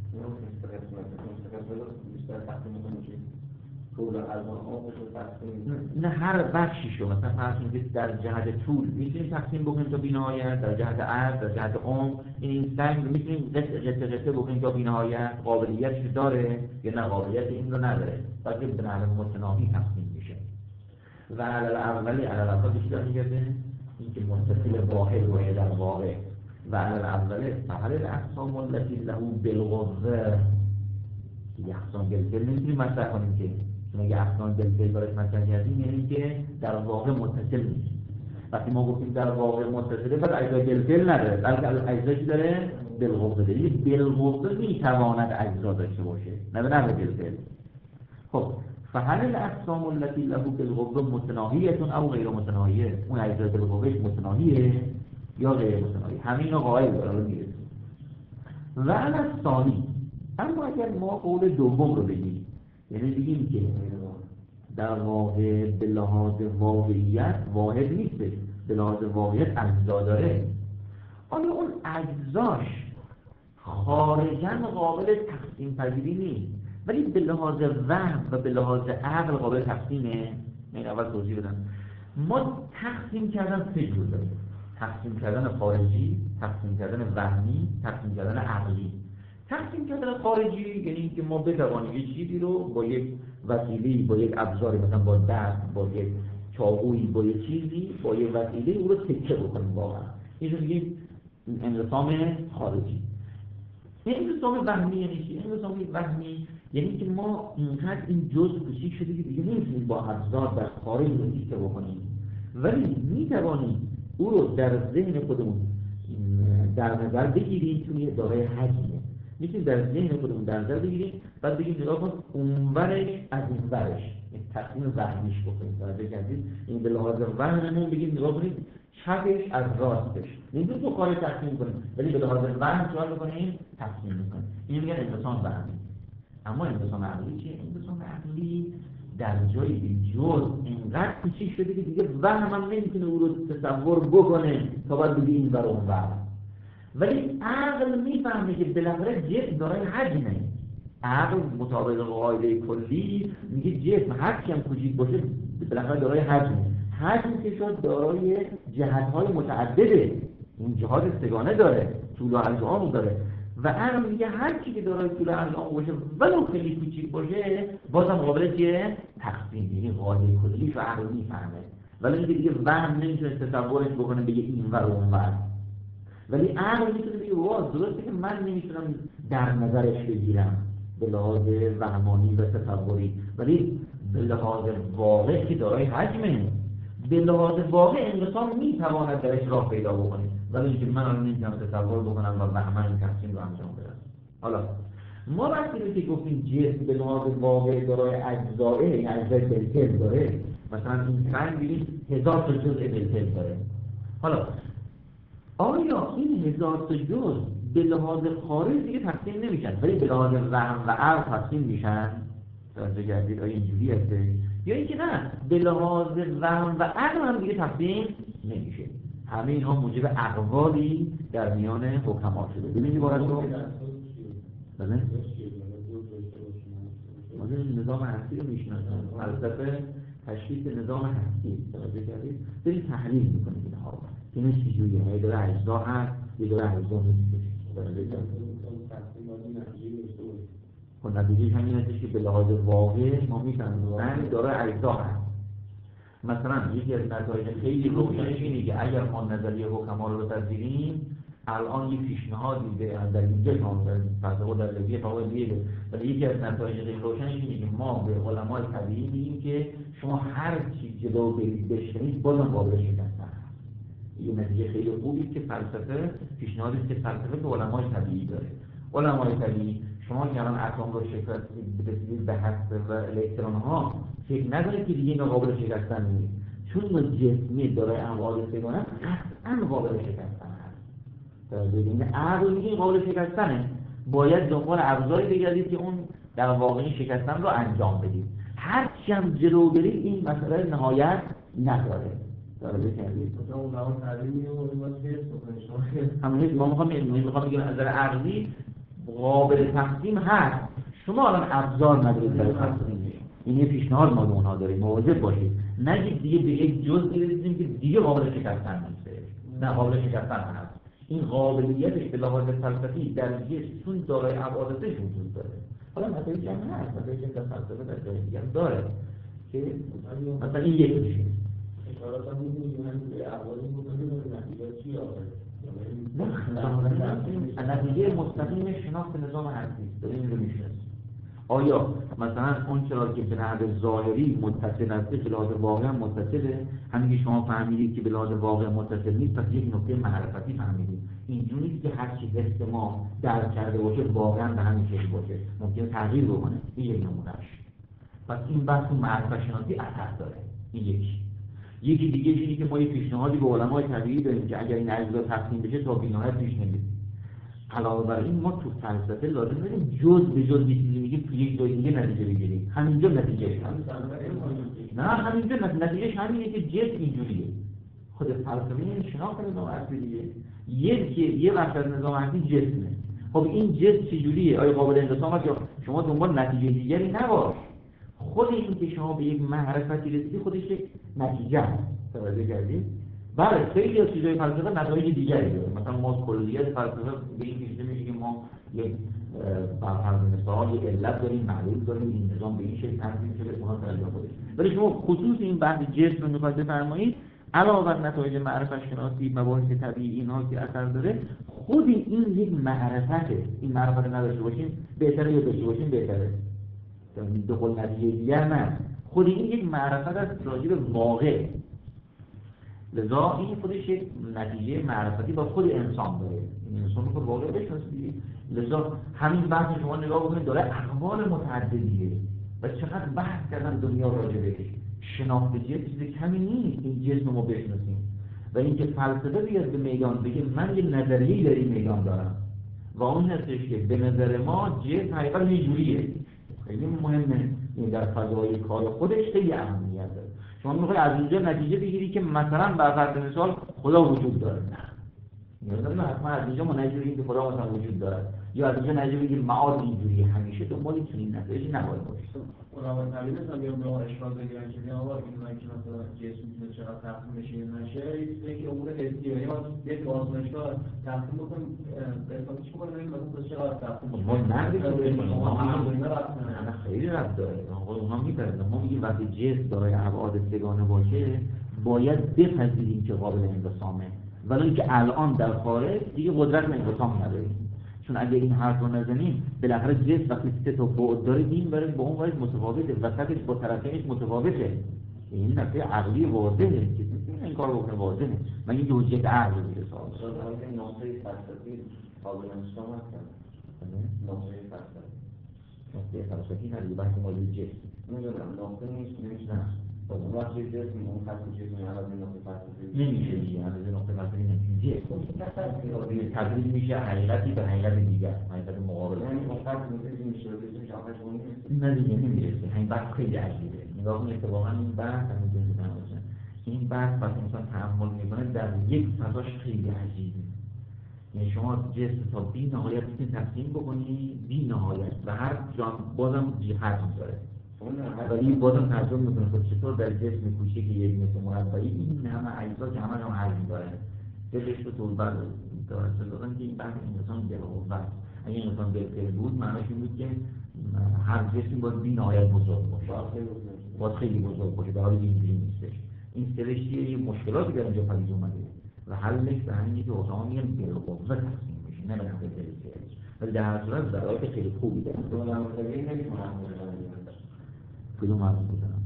نه هر بخشیشو مثلا فرض کنید در جهت طول میتونیم تقسیم بکنیم تا بی‌نهایت، در جهت عرض، در جهت عمق، این سنگ رو میتونیم قطعه قطعه قطعه بکنیم تا بی‌نهایت. قابلیتش داره یا نه قابلیت این رو نداره؟ بلکه به نحو متناهی تقسیم میشه. و علی الاولی علی الاول چی داره میگه؟ این که متصل واحد و در واقع و علی الاول فعل الاقسام التي له بالغض، یه اقسام بالفعل نمیتونیم مطرح کنیم که چون اگه اقسام بالفعل براش مطرح کردیم یعنی که در واقع متصل نیست. وقتی ما گفتیم در واقع متصله بعد اجزای بالفعل نداره، بلکه اجزایی داره بالغض داره. یعنی بالغض میتواند اجزا داشته باشه، نه به نحو بالفعل. خب فهل الاقسام التي له بالغض متناهیه او غیر متناهیه؟ اون اجزای بالغض متناهیه یا غیر متناهیه؟ همین رو قائل داره میرسیم. و علی الثانی، اما اگر ما قول دوم رو بگیم، یعنی بگیم که در واقع به لحاظ واقعیت واحد نیست، به لحاظ واقعیت اجزا داره، آیا اون اجزاش خارجاً قابل تقسیم پذیری نیست ولی به لحاظ وهم و به لحاظ عقل قابل تقسیمه؟ این اول توضیح بدم. ما تقسیم کردن سه جور داریم: تقسیم کردن خارجی، تقسیم کردن وهمی، تقسیم کردن عقلی. تقسیم کردن خارجی یعنی اینکه ما بتوانیم یک چیزی رو با یک وسیله‌ای، با یک ابزاری، مثلا با دست، با یک چاقویی، با یک چیزی، با یک وسیله او رو تکه بکنیم. واقعا این رو میگیم انقسام خارجی. انقسام وهمی یعنی چی؟ انقسام وهمی یعنی که ما اینقدر این جزء کوچیک شده که دیگه نمیتونیم با ابزار در خارج رو تکه بکنیم، ولی میتوانیم او رو در ذهن خودمون در نظر بگیریم چون یه دارای حجمه. میتونیم در ذهن خودمون در نظر بگیریم بعد بگیم نگاه کن اونورش از اینورش، این تقسیم وهمیش بکنیم. توجه کردید؟ این به لحاظ وهممون بگیم نگاه کنید چپش از راستش، نمیتونیم تو خارج تقسیم کنیم ولی به لحاظ وهم سوال بکنیم تقسیم میکنیم. این میگن انقسام وهمی. اما انقسام عقلی چیه؟ انقسام عقلی در جایی که جز اینقدر کوچیک شده که دیگه وهم هم نمیتونه او رو تصور بکنه تا باید بگه این بر اون وهم، ولی عقل میفهمه که بالاخره جسم دارای حجمه. عقل مطابق قاعده کلی میگه جسم هر چی هم کوچیک باشه بالاخره دارای حجم حجم که شد دارای جهت‌های متعدده، این جهات سگانه داره، طول و عرض و عمق داره و عقل میگه هر چی که دارای طول و عرض و عمق باشه ولو خیلی کوچیک باشه بازم قابل چیه؟ تقسیم. این قاعده کلیش رو عقل میفهمه، ولی اینکه دیگه وهم نمیتونه تصورش بکنه بگه این ور و اون ور، ولی عقل میتونه بگه واه درسته که من نمیتونم در نظرش بگیرم به لحاظ وهمانی و تصوری، ولی به لحاظ واقع که دارای حجمه، به لحاظ واقع انسان میتواند درش راه پیدا بکنه، ولی اینکه من الان نمیتونم تصور بکنم و وهمن این تقسیم رو انجام بدم. حالا ما وقتی رو که گفتیم جسم به لحاظ واقع دارای اجزائه، یعنی اجزای دلتل داره، مثلا این سنگ ببینید هزار تا جزء دلتل داره. حالا آیا این هزار تا جزء به لحاظ خارج دیگه تقسیم نمیشن ولی به لحاظ وهم و عقل تقسیم میشن؟ توجه کردید آیا اینجوری هسته؟ یا اینکه نه به لحاظ وهم و عقل هم دیگه تقسیم نمیشه؟ همه اینها موجب اقوالی در میان حکما شده. ببینید عبارت رو بله؟ ما نظام هستی رو میشناسیم، فلسفه تشخیص نظام هستی توجه کردید؟ بریم تحلیل میکنیم اینها که این چجوریه، یه داره اجزا هست یه داره اجزا نیست. خب نتیجه همین هستش که به لحاظ واقع ما میفهمیم سنگ داره اجزا هست. مثلا یکی از نتایج خیلی روشنش اینه که اگر ما نظریه حکما رو بپذیریم الان یک پیشنهادی به در اینجا شما در فلسفه در لویه فوق دیگه، ولی یکی از نتایج خیلی روشنش اینه که ما به علمای طبیعی میگیم که شما هر چی جلو برید بشکنید بازم قابل شکستن. یه نتیجه خیلی خوبی که فلسفه پیشنهادی که فلسفه به علمای طبیعی داره. علمای طبیعی شما که الان اتم رو شکست بدید به هسته و الکترون ها فکر نکنید که دیگه اینا قابل شکستن نیست، چون ما جسمی دارای اموال سگانه قطعا قابل شکستن هست. در ببینید عقل میگه قابل شکستنه، باید دنبال ابزاری بگردید که اون در واقع این شکستن رو انجام بدید. هر چی هم جلو برید این مسئله نهایت نداره. داره کردید اون نوع تعلیمی رو همونیست ما میخوام میخوام بگم از نظر عقلی قابل تقسیم هست، شما الان ابزار ندارید برای تقسیم. این یه پیشنهاد ما به اونها داریم، مواظب باشید نگید دیگه به یک جزئی رسیدیم که دیگه قابل شکستن نیست. نه قابل شکستن هست. این قابلیتش به لحاظ فلسفی در جسم چون دارای ابعادش وجود داره. حالا نتایج هم هست، نتایج که فلسفه در جای دیگه داره که مثلا این یک میشه. اشارات هم می‌بینید به ابعادی مطابق نتیجه چی آورد؟ نه نتیجه مستقیم شناخت نظام هستی داره این رو میشناسیم. آیا مثلا اون چرا که به نحو ظاهری متصل است به لحاظ واقع متصله، همین که شما فهمیدید که به لحاظ واقع متصل نیست پس یک نکته معرفتی فهمیدید. اینجوری نیست که هر چی حس ما درک کرده باشه واقعا به همین شکل باشه، ممکنه تغییر بکنه. این یک نمونهش. پس این بحث معرفت شناسی اثر داره. این یکی یکی دیگه اینه که ما یه پیشنهادی به علمای طبیعی داریم که اگر این اجزا تقسیم بشه تا بی‌نهایت پیش نمیره. علاوه بر این ما تو فلسفه لازم داریم جز به جز یه چیزی میگیم تو یک جای دیگه نتیجه بگیریم. همینجا نتیجه نه همینجا نتیجهش همینه که جسم اینجوریه. خود فلسفه این شناخت نظام هستی دیگه. یک یه بخش از نظام هستی جسمه. خب این جسم چجوریه؟ آیا قابل انقسام است یا شما دنبال نتیجه دیگری نباش. خود این که شما به یک معرفتی رسیدی خودش یک نتیجه است. توجه کردید؟ بله خیلی از چیزای فلسفه نتایج دیگری داره. مثلا ما کلیت فلسفه به این چیزی میگه که ما یک برفرض مثال یک علت داریم، معلول داریم، این نظام به این شکل تنظیم شده اونها تعریف خودش. ولی شما خصوص این بحث جسم رو می‌خواید بفرمایید علاوه بر نتایج معرفت شناسی مباحث طبیعی اینها که اثر داره، خود این یک معرفته. این معرفت نداشته باشیم بهتره یا داشته باشیم بهتره. دو قول نتیجه دیگر نه. خود این یک معرفت از راجع به واقع. لذا این خودش یک نتیجه معرفتی با خود انسان داره. این انسان رو خود واقع بشناسید. لذا همین بحث شما نگاه بکنید داره اقوال متعددیه و چقدر بحث کردن دنیا راجع بهش. شناخت جسم چیز کمی نیست این جسم رو بشناسیم و اینکه فلسفه بیاد به میدان بگه من یه نظریه‌ای در این میدان دارم و اون هستش که به نظر ما جسم حقیقتا یه جوریه. خیلی مهمه. این در فضای کار خودش خیلی اهمیت داره. شما میخوای از اینجا نتیجه بگیری که مثلا بر فرض مثال خدا وجود داره. نه. یعنی نه حتما از اینجا ما نتیجه بگیریم که خدا مثلا وجود داره. یا از اونجا نتیجه بگیر معاد اینجوری همیشه دنبال این چنین نتایجی نباید باشه. علما طبیعی هستن بیان به ما اشکال بگیرن که آقا میدونن که مثلا جسم میتونه چقدر تقسیم بشه یا نشه، اینکه امور حسی یا یک آزمایشگاه تقسیم بکن حسابش کنن ببین مثلا چقدر تقسیم ما نمی‌دونیم ما خیلی ربط داره. اونا می‌پرسن ما میگیم وقتی جسم دارای ابعاد سه‌گانه باشه باید بپذیریم که قابل انقسامه، ولی اینکه الان در خارج دیگه قدرت انقسام نداریم. چون اگه این حرف رو نزنیم بالاخره جسم وقتی سه تا بعد داره این برای با اون وجه متفاوته، وسطش با طرفینش متفاوته. این نکته عقلی واضحه که این کار رو کنه واضحه. من این حجت عقل میگه سوال. شاید این نقطه فلسفی قابل انقسام هست. نقطه فلسفی. نقطه فلسفی نداره بحث موضوع جسم. نمیدونم نقطه نیست نمیشه. اون وقتی جسم اون خط جسم یعنی از نقطه فلسفی نمیشه دیگه، از نقطه فلسفی نمیشه. تبدیل میشه حقیقتی به حقیقت دیگر، حقیقت مقابل. یعنی اون خط میشه میشه بسیارش آخرش اون نیست. نه دیگه نمیرسه. این بحث خیلی عجیبه. نگاه کنید که واقعا این بحث همین جنسی باشه. این بحث وقتی مثلا تأمل میکنه در یک فضاش خیلی عجیبه. یعنی شما جسم تا بی نهایت میتونید تقسیم بکنی بی نهایت و هر جان بازم جهت داره. ولی بازم ترجمه میکنه خود چطور در جسم کوچیک یک متر مربعی این همه اجزا که همه هم حجم داره. دلش رو طولبر داره. سلطان که این بحث انسان دلقوت. اگه انسان دلقوت بود معناش این بود که هر جسمی باید بی نهایت بزرگ باشه. باید خیلی بزرگ باشه، در حالی اینجوری نیستش. این سرشتی یه مشکلاتی در اینجا پدید اومده و حلش به همینه که اتاقا میگن دلقوت تقسیم میشه، نه به نحو دلقوت. ولی در هر صورت ضرایب خیلی خوبی داره. علما طبیعی نمیتونن کدوم حرف میزنم؟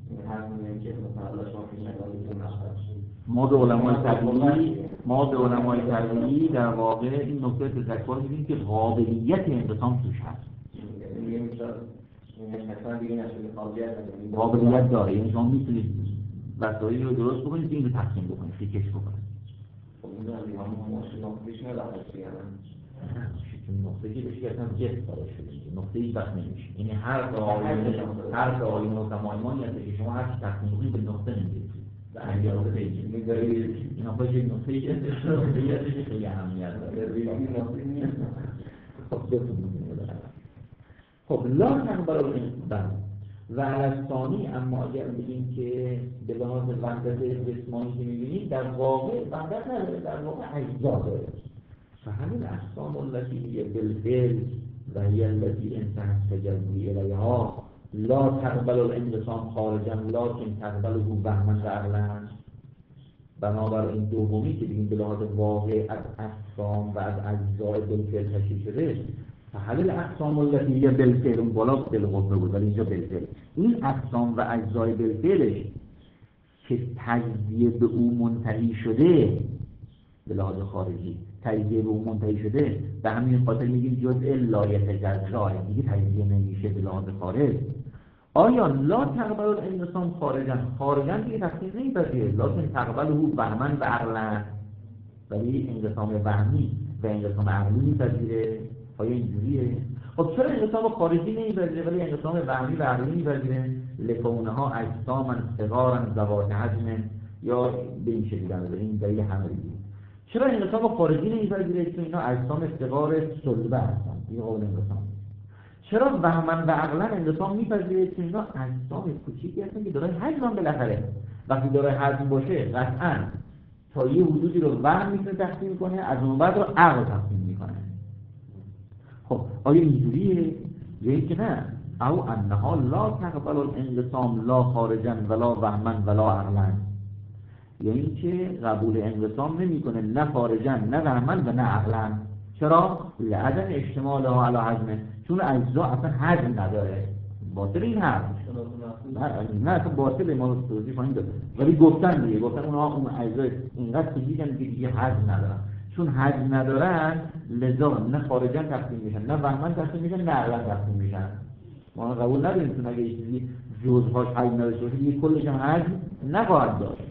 ما به علمای طبیعی ما به علمای طبیعی در واقع این نکته تذکر میدیم که قابلیت انقسام توش هست. قابلیت داره، یعنی شما میتونید وسایلی رو درست بکنید که این رو تقسیم بکنید، فیکش بکنید. نقطه که بشه اصلا جسم داره شده، نقطه هیچ وقت نمیشه. یعنی هر هر آیین و زمانمانی هست که شما هر چی تقسیم بکنید به نقطه نمیرسید. به انجام نقطه ایجید میذارید این ها باشه نقطه ایجید نقطه خیلی اهمیت داره. خب خب لا تقبل الانقسام و علثانی، اما اگر بگیم که به لحاظ وحدت جسمانی که میبینید در واقع وحدت نداره، در واقع اجزا داره. فهمین اقسام التي هي بالفعل و هي التي انتهت تجلی الیها لا تقبل الانقسام خارجا لكن تقبله وهما و عقلا. بنابراین دومی که بگیم به لحاظ واقع از اقسام و از اجزای بالفعل تشکیل شده، فهمین اقسام التي هي بالفعل، اون بالا بالقوه بود ولی اینجا بالفعل، این اقسام و اجزای بالفعلش که تجزیه به او منتهی شده به لحاظ خارجی تجزیه به اون منتهی شده، به همین خاطر میگیم جزء لایتجزا دیگه تجزیه نمیشه به لحاظ خارج. آیا لا تقبل الانقسام خارجا خارجا دیگه تقسیم نمیپذیره، لکن تقبله وهما و عقلا، ولی انقسام وهمی و انقسام عقلی میپذیره. آیا اینجوریه؟ خب چرا انقسام خارجی نمیپذیره ولی انقسام وهمی و عقلی میپذیره؟ لکونها اجساما صغارا ذوات حجم، یا به این شکل در این دلیل همه دیگه. چرا انقسام خارجی نمیپذیره؟ چون اینا اجسام صغار صلبه هستن، این قول انقسام. چرا وهما و عقلا انقسام میپذیره؟ چون اینا اجسام کوچیکی هستن که دارای حجم بالاخره. وقتی دارای حجم باشه قطعاً تا یه حدودی رو وهم میتونه تقسیم کنه، از اون بعد رو عقل تقسیم میکنه. خب آیا اینجوریه؟ یا اینکه نه؟ او انها لا تقبل الانقسام لا خارجا ولا وهما ولا عقلا، یعنی که قبول انقسام نمیکنه نه خارجا نه وهما و نه عقلا. چرا؟ لعدم اشتمالها علی حجم، چون اجزا اصلا حجم نداره. باطل این حرف نه اصلا باطل، ما رو توضیح خواهیم داد، ولی گفتن دیگه گفتن اونها اون اجزا اینقدر کوچیکن که دیگه حجم ندارن. چون حجم ندارن لذا نه خارجا تقسیم میشن نه وهما تقسیم میشن نه عقلا تقسیم میشن. ما قبول نداریم چون اگه چیزی جزءهاش حجم نداشته باشه دیگه کلش هم حجم نخواهد داشت.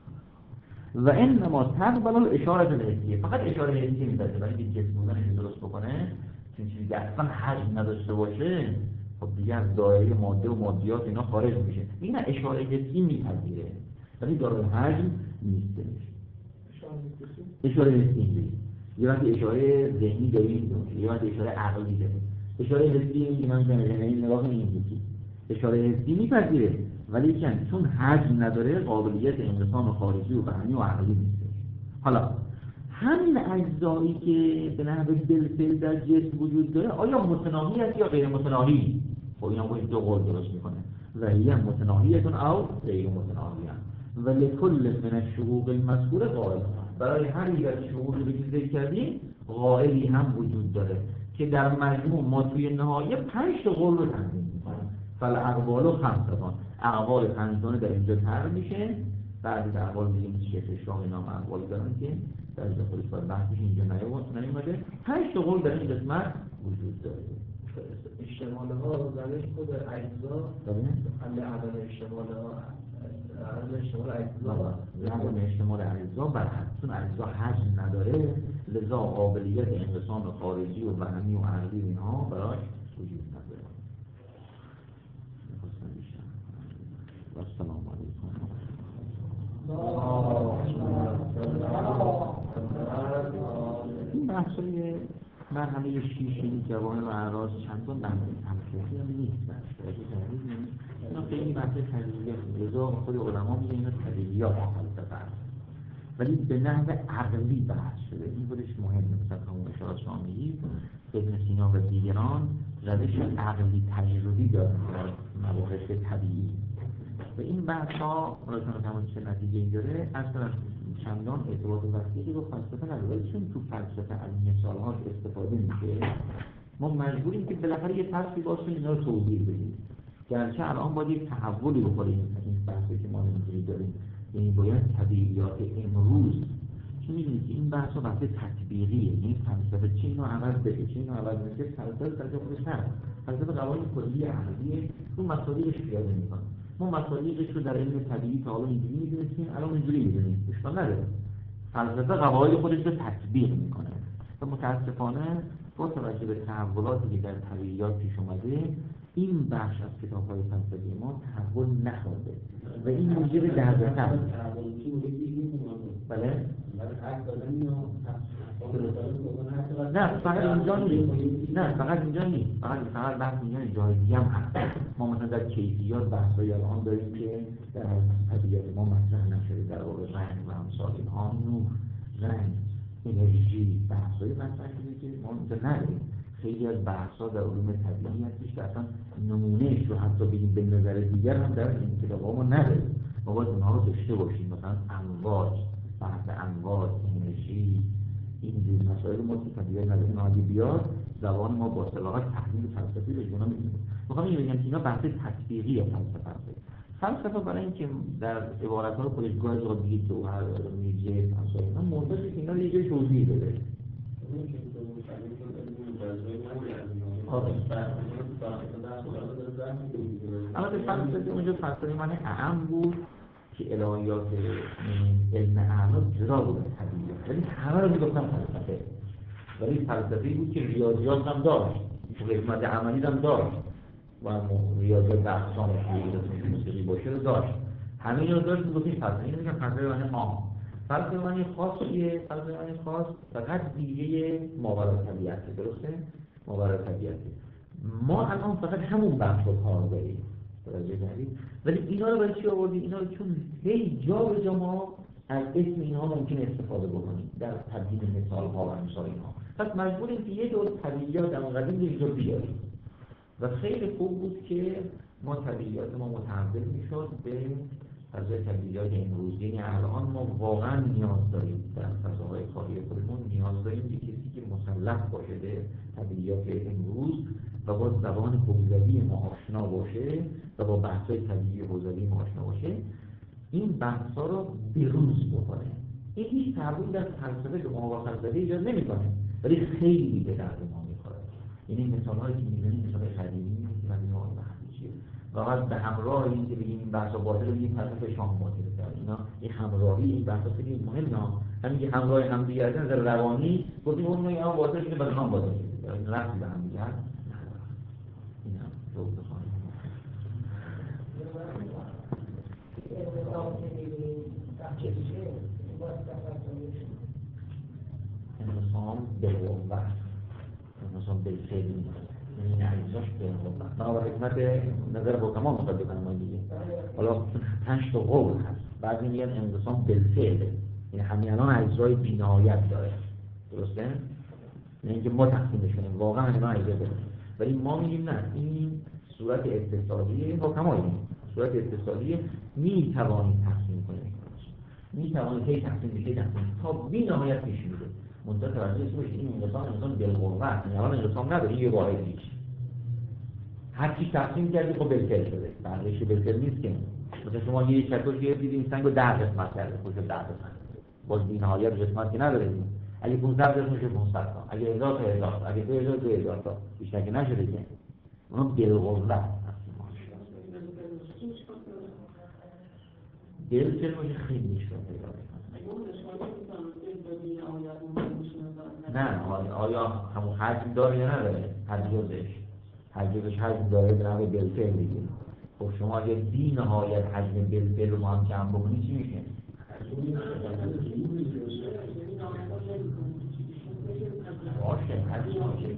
و انما تقبل الاشاره الحسیه، فقط اشاره حسی میده، ولی اینکه جسم بودنش درست بکنه چون چیزی که اصلا حجم نداشته باشه خب دیگه از دایره ماده و مادیات اینا خارج میشه. این اشاره حسی میپذیره ولی دارای حجم نیستش. اشاره حسی میده یه وقت اشاره ذهنی داریم، یه وقت اشاره عقلی داریم. اشاره حسی میگه من این نگاه انگلیسی اشاره حسی میپذیره، ولی چون حجم نداره قابلیت انقسام خارجی و فهمی و عقلی نیست. حالا همین اجزایی که به نحو بالفعل در جسم وجود داره آیا متناهی است یا غیر متناهی؟ خب این هم باید دو قول درست میکنه و هی متناهیتون او غیر متناهی هم و لکل من الشقوق المذکوره قائل. برای هر یک از شقوقی که ذکر کردیم قائلی هم وجود داره که در مجموع ما توی نهایه پنج تا قول رو تنظیم میکنیم. فالاقوال و خمسطان، اقوال پنجتانه در اینجا طرح میشه. بعضی در اقوال میگیم شیخ شاه نام اقوال دارن که در اینجا خودش باید بحثش اینجا نیومده. پنج تا قول در این قسمت وجود داره. اشتمال ها رو زنش خود اجزا حل عدم اشتمال ها عدم اشتمال اجزا عدم اشتمال اجزا برحض، چون اجزا حجم نداره لذا قابلیت انقسام خارجی و وهمی و عقلی اینها براش وجود نداره. و السلام علیکم. این بحثای مرحله شیشه‌ای جواهر و اعراض چندان در تمثیلی هم نیست. اینا خیلی بحث طبیعیات رضا خود علما میگه اینا طبیعیات فلسفه است، ولی به نحو عقلی بحث شده. این خودش مهمه. مثلا همون اشاره شاملی ابن سینا و دیگران روش عقلی تجربی دارن در مباحث طبیعی و این بحث ها مراتب تمام چه نتیجه داره اصلا چندان ارتباط وسیعی با فلسفه نداره. چون تو فلسفه از مثال‌هاش استفاده میشه ما مجبوریم که بالاخره یه طرحی واسه اینا رو توضیح بدیم. گرچه الان باید یک تحولی بخوره این بحثی که ما اینجوری داریم، یعنی باید طبیعیات امروز چون می‌دونید که این بحث ها بحث تطبیقیه، یعنی فلسفه چه اینو عوض بشه چه اینو عوض بشه. فلسفه فلسفه خودش هست، فلسفه قواعد کلی عقلیه رو مصادیقش پیاده می‌کنه. ما مصادیقش رو در علم طبیعی تا حالا اینجوری می‌دونستیم، الان اینجوری می‌دونیم، اشکال نداره. فلسفه قواعد خودش رو تطبیق می‌کنه و متأسفانه با توجه به تحولاتی که در طبیعیات پیش اومده این بخش از کتاب‌های فلسفی ما تحول نخورده و این موجب دردسر. بله؟ نه فقط اینجا نیست، نه فقط اینجا نیست، فقط فقط بحث اینجا جای دیگه هم هست. ما مثلا در کیفیات بحث‌های الان داریم که در طبیعت ما مطرح نشده، در واقع رنگ و امثال اینها، نور، رنگ، انرژی، بحث‌های مطرح شده که ما اینجا نداریم. خیلی از بحث‌ها در علوم طبیعی هستش که اصلا نمونهش رو حتی بگیم به نظر دیگر هم در این کتاب‌ها ما نداریم. ما باید اونها رو داشته باشیم، مثلا امواج، بحث امواج، انرژی، این مسائل ما که طبیعت نداریم. اونها اگه بیاد زبان ما با صلاحات تحلیل فلسفی به جونا می‌کنه. می‌خوام اینو بگم که اینا بحث تطبیقی فلسفه است. فلسفه برای اینکه در عبارت‌ها خودش گاهی اوقات میگه جوهر میگه مثلا اینا منتظر که اینا رو یه جای توضیح بده. البته فلسفه اونجا فلسفه معنی اعم بود که الهیات علم اعلا جدا بود از طبیعیات، ولی همه رو میگفتن فلسفه. ولی فلسفه‌ای بود که ریاضیات هم داشت، قسمت عملی هم داشت و ریاضیات به اقسامش که موسیقی باشه رو داشت. همه اینا رو داشت میگفتیم فلسفه. اینو میگن فلسفه معنی عام. فلسفه معنی خاصیه، فلسفه معنی خاص فقط دیگه ماورای طبیعت، درسته؟ ماورای طبیعت. ما الان فقط همون بحث رو کار داریم. ولی اینا رو برای چی آوردیم؟ اینا رو چون هی جا به جا ما از اسم اینها ممکن استفاده بکنیم در تبدیل مثال ها و امثال اینها. پس مجبوریم که یه دور طبیعیات در قدیم اینجا بیاریم و خیلی خوب بود که ما طبیعیات ما متحول میشد به فضای طبیعیات امروز. یعنی الان ما واقعا نیاز داریم در فضاهای کاری خودمون نیاز داریم که کسی که مسلح باشه به طبیعیات امروز و با زبان حوزوی ما آشنا باشه و با بحث‌های طبیعی حوزوی ما آشنا باشه، این بحث‌ها رو بروز بکنه. این هیچ تحولی در فلسفه که ما با فلسفه ایجاد نمی‌کنه، ولی خیلی به درد ما می‌خوره. یعنی مثال‌هایی که می‌بینیم مثال قدیمی مثل اینا چیه؟ واقعا به همراه این که بگیم این بحث‌ها باطل رو این فلسفه شام باطل کرد. اینا این همراهی این بحث‌ها خیلی مهمه. همین که همراه هم دیگه از نظر روانی گفتیم اون اینا باطل شده بعد هم باطل شده. این رفتی به هم دیگه هست. اینا رو بخوام انسان انقسام بالقوه، انقسام بالفعل نیست، این اجزاش بالقوه. بنابراین حکمت نظر حکما مطابق کنم دیگه. حالا پنج تا قول هست، بعضی میگن انقسام بالفعل، این همین الان اجزای بی‌نهایت داره، درسته؟ نه اینکه ما تقسیمش کنیم، واقعا همین اجزا داره، ولی ما میگیم نه، این صورت اتصالیه، حکمایی صورت اتصالیه، میتوانید تقسیم کنید، میتوانید هی تقسیم بشه تقسیم تا بی‌نهایت پیش میره. منتها توجه داشته باشید این انقسام انقسام بالقوه است، یعنی الان انقسام نداره، یه واحد هیچ. هر چی تقسیم کردی خب بالفعل شده، بقیه‌اش بالفعل نیست که. مثلا شما یه چکش گرفتید این سنگو ده قسمت کرده، خودش ده قسمت. باز بی‌نهایت قسمت که نداره. اگه پانصد قسمت میشه پانصد تا، اگه هزار تا هزار تا، اگه دو هزار دو هزار تا، بیشتر که نشده که. اون بالقوه است. بالفعل میشه خیلی میشه. نه آیا همون حجم داره یا نداره؟ حجمش حجمش حجم داره به نام بالفعل دیگه. خب شما اگه بی نهایت حجم بالفعل رو ما هم کم بکنی چی میشه؟ باشه حجم باشه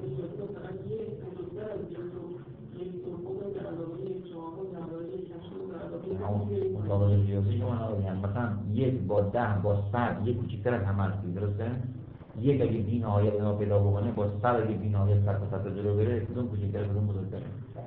مطابق ریاضی شما نباید، مثلا یک با ده با صد یک کوچکتر از همه هستی، درسته؟ یک اگه بی نهایت اینا پیدا بکنه با صد اگه بی نهایت صد تا صد جلو بره کدوم کوچکتر کدوم بزرگتره؟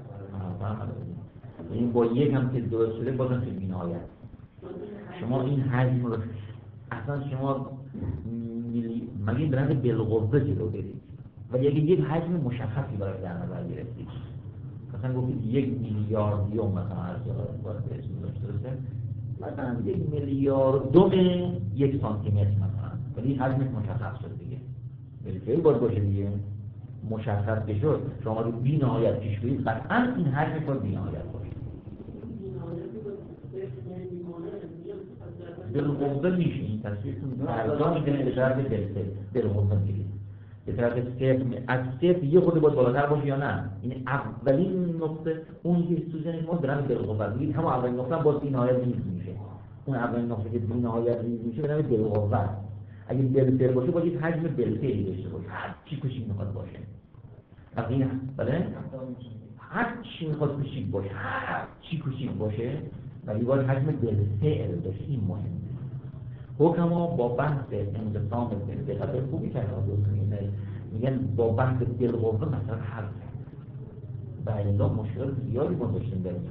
این با یک هم که درست شده بازم که بی نهایت. شما این حجم رو اصلا شما مگه به نظر بالقوه جلو برید، ولی اگه یک حجم مشخصی برای در نظر گرفتید، مثلا گفتید یک میلیاردیوم مثلا هر جا باید به اسم داشته درسته؟ مثلا یک میلیاردوم یک سانتی متر مثلا، ولی حجمش مشخص شد دیگه، بالفعل باید باشه دیگه، مشخص که شد. شما رو بی نهایت پیش برید قطعا این حجمش باید بی نهایت باشه. بالقوه میشه این تصویرتون فردا میدونه به طرف بالفعل بالقوه میگه به طرف صفر، از صفر یه خود باید بالاتر باشه یا نه؟ این اولین نقطه اون که تو ذهن ما برن بالقوه میگید، همون اولین نقطه باز بی نهایت ریز میشه. اون اولین نقطه که بی نهایت ریز میشه برن بالقوه. اگه بالفعل باشه باید حجم بالفعلی داشته باشه، هر چی کوچیک میخواد باشه. وقتی این بله هر چی میخواد کوچیک باشه، هر چی کوچیک باشه ولی باید حجم بالفعل داشته. این مهمه. حکما با بحث انقسام دقت خوبی کردن میگن با بحث بالقوه مثلا حل و الا مشکل زیادی ما داشتیم داریم.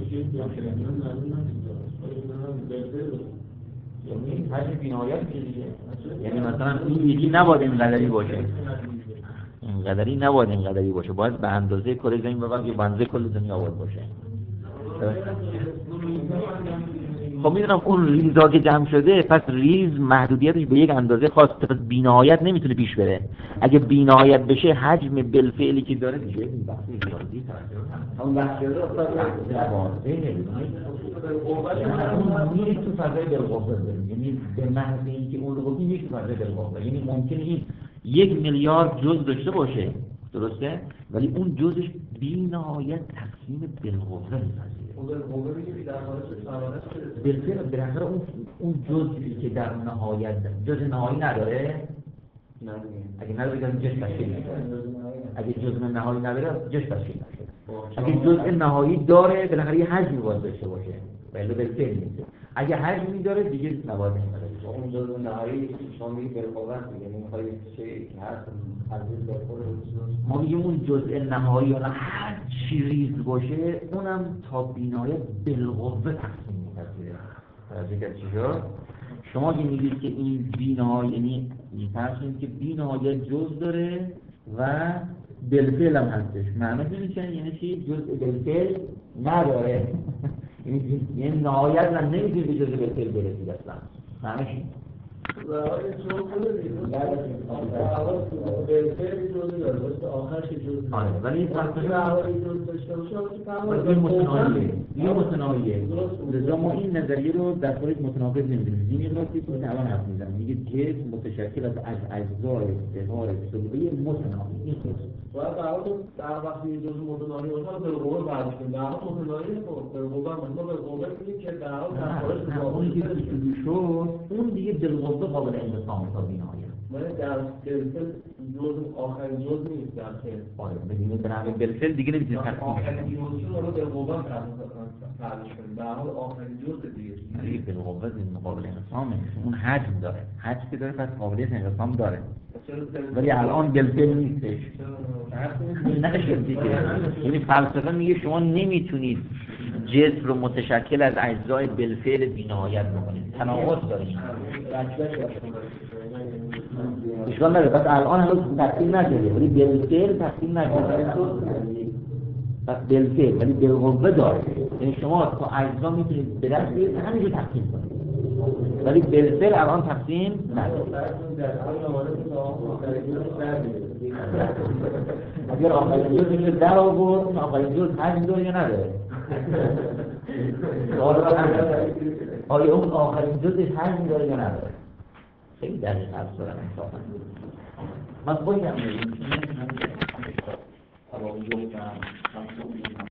یعنی حجم بی‌نهایت میشه دیگه. یعنی مثلا این یکی نباید اینقدری باشه، اینقدری نباید اینقدری باشه، باید به اندازه کل زمین ببرد یا به اندازه کل دنیا باید باشه. خب میدونم اون ریزا که جمع شده، پس ریز محدودیتش به یک اندازه خاص، پس بی‌نهایت نمیتونه پیش بره. اگه بی‌نهایت بشه حجم بالفعلی که داره دیگه این بحثی ریاضی همون بحثی رو افتاد میره تو فضای بالقوه، یعنی به محض اینکه اون رو بگیم میشه تو فضای بالقوه، یعنی ممکنه این یک میلیارد جزء داشته باشه، درسته؟ ولی اون جزش بی‌نهایت تقسیم بالقوه می‌پذیره. بالقوه میگه در حالت سوانه بالفعل بالاخره اون اون جزئی که در نهایت جزء نهایی نداره، نه اگه نداره که جزء تشکیل میشه. اگه جزء نهایی نداره جزء تشکیل میشه. اگه جزء نهایی داره بالاخره یه حجمی باید داشته باشه، ولی بالفعل نیست. اگه حجمی داره دیگه نباید نداره. اون جزء نهایی شما میگید بالقوه دیگه، میخوای چه هست حجم بالقوه ما میگیم اون جزء نهایی یا هر چی ریز باشه اونم تا بی‌نهایت بالقوه تقسیم می‌پذیره. توجه چی شد؟ شما که میگید که این بی‌نهایت یعنی می‌فهمید که بی‌نهایت جزء داره و بالفعل هم هستش. معنی میشه یعنی چی؟ جزء بالفعل نداره. یعنی یعنی نهایت هم نمی‌تونه به جزء بالفعل برسید اصلا. معنی چی؟ آره ولی این متناهیه یه متناهیه لذا ما این نظریه رو در خارج متناقض نمی‌دونیم. این اقراسی که الان حرف می‌زنم میگه جسم متشکل از اجزای بهار سلبی متناهی. این باید در واقع در وقتی یه جزء متناهی باشه بالقوه برداشت کنیم. در واقع متناهی بالقوه ما بالقوه میگیم که در واقع در خارج اون که شد اون دیگه بالقوه قابل انقسام تا بی‌نهایت. من در بلفل جز آخرین جز نیست در فیلم. آره ببینید به نحو بالفعل دیگه نمیتونید آخرین تقسیم جزء رو به قوام تعریف کنید. به هر حال آخرین جزء دیگه. کنید. به قوه این مقابل انقسامه، اون حجم داره، حجم که داره پس قابلیت انقسام داره، ولی الان بالفعل نیستش. نشه دیگه. یعنی فلسفه میگه شما نمیتونید جسم رو متشکل از اجزای بالفعل بی‌نهایت بکنید، تناقض داره. اشکال نداره، پس الان هنوز تقسیم نشده، ولی بالفعل تقسیم نشده. پس بالفعل ولی بالقوه داره، یعنی شما تا اجزا میتونید به دست بیارید همینجور تقسیم کنید، ولی بالفعل الان تقسیم نشده. اگر آخرین جز میشه در آورد، آخرین جز حجم داره یا نداره؟ آیا اون آخرین جزش حجم داره یا نداره؟ خیلی دقیق حرف دارم انصافا. من باید هم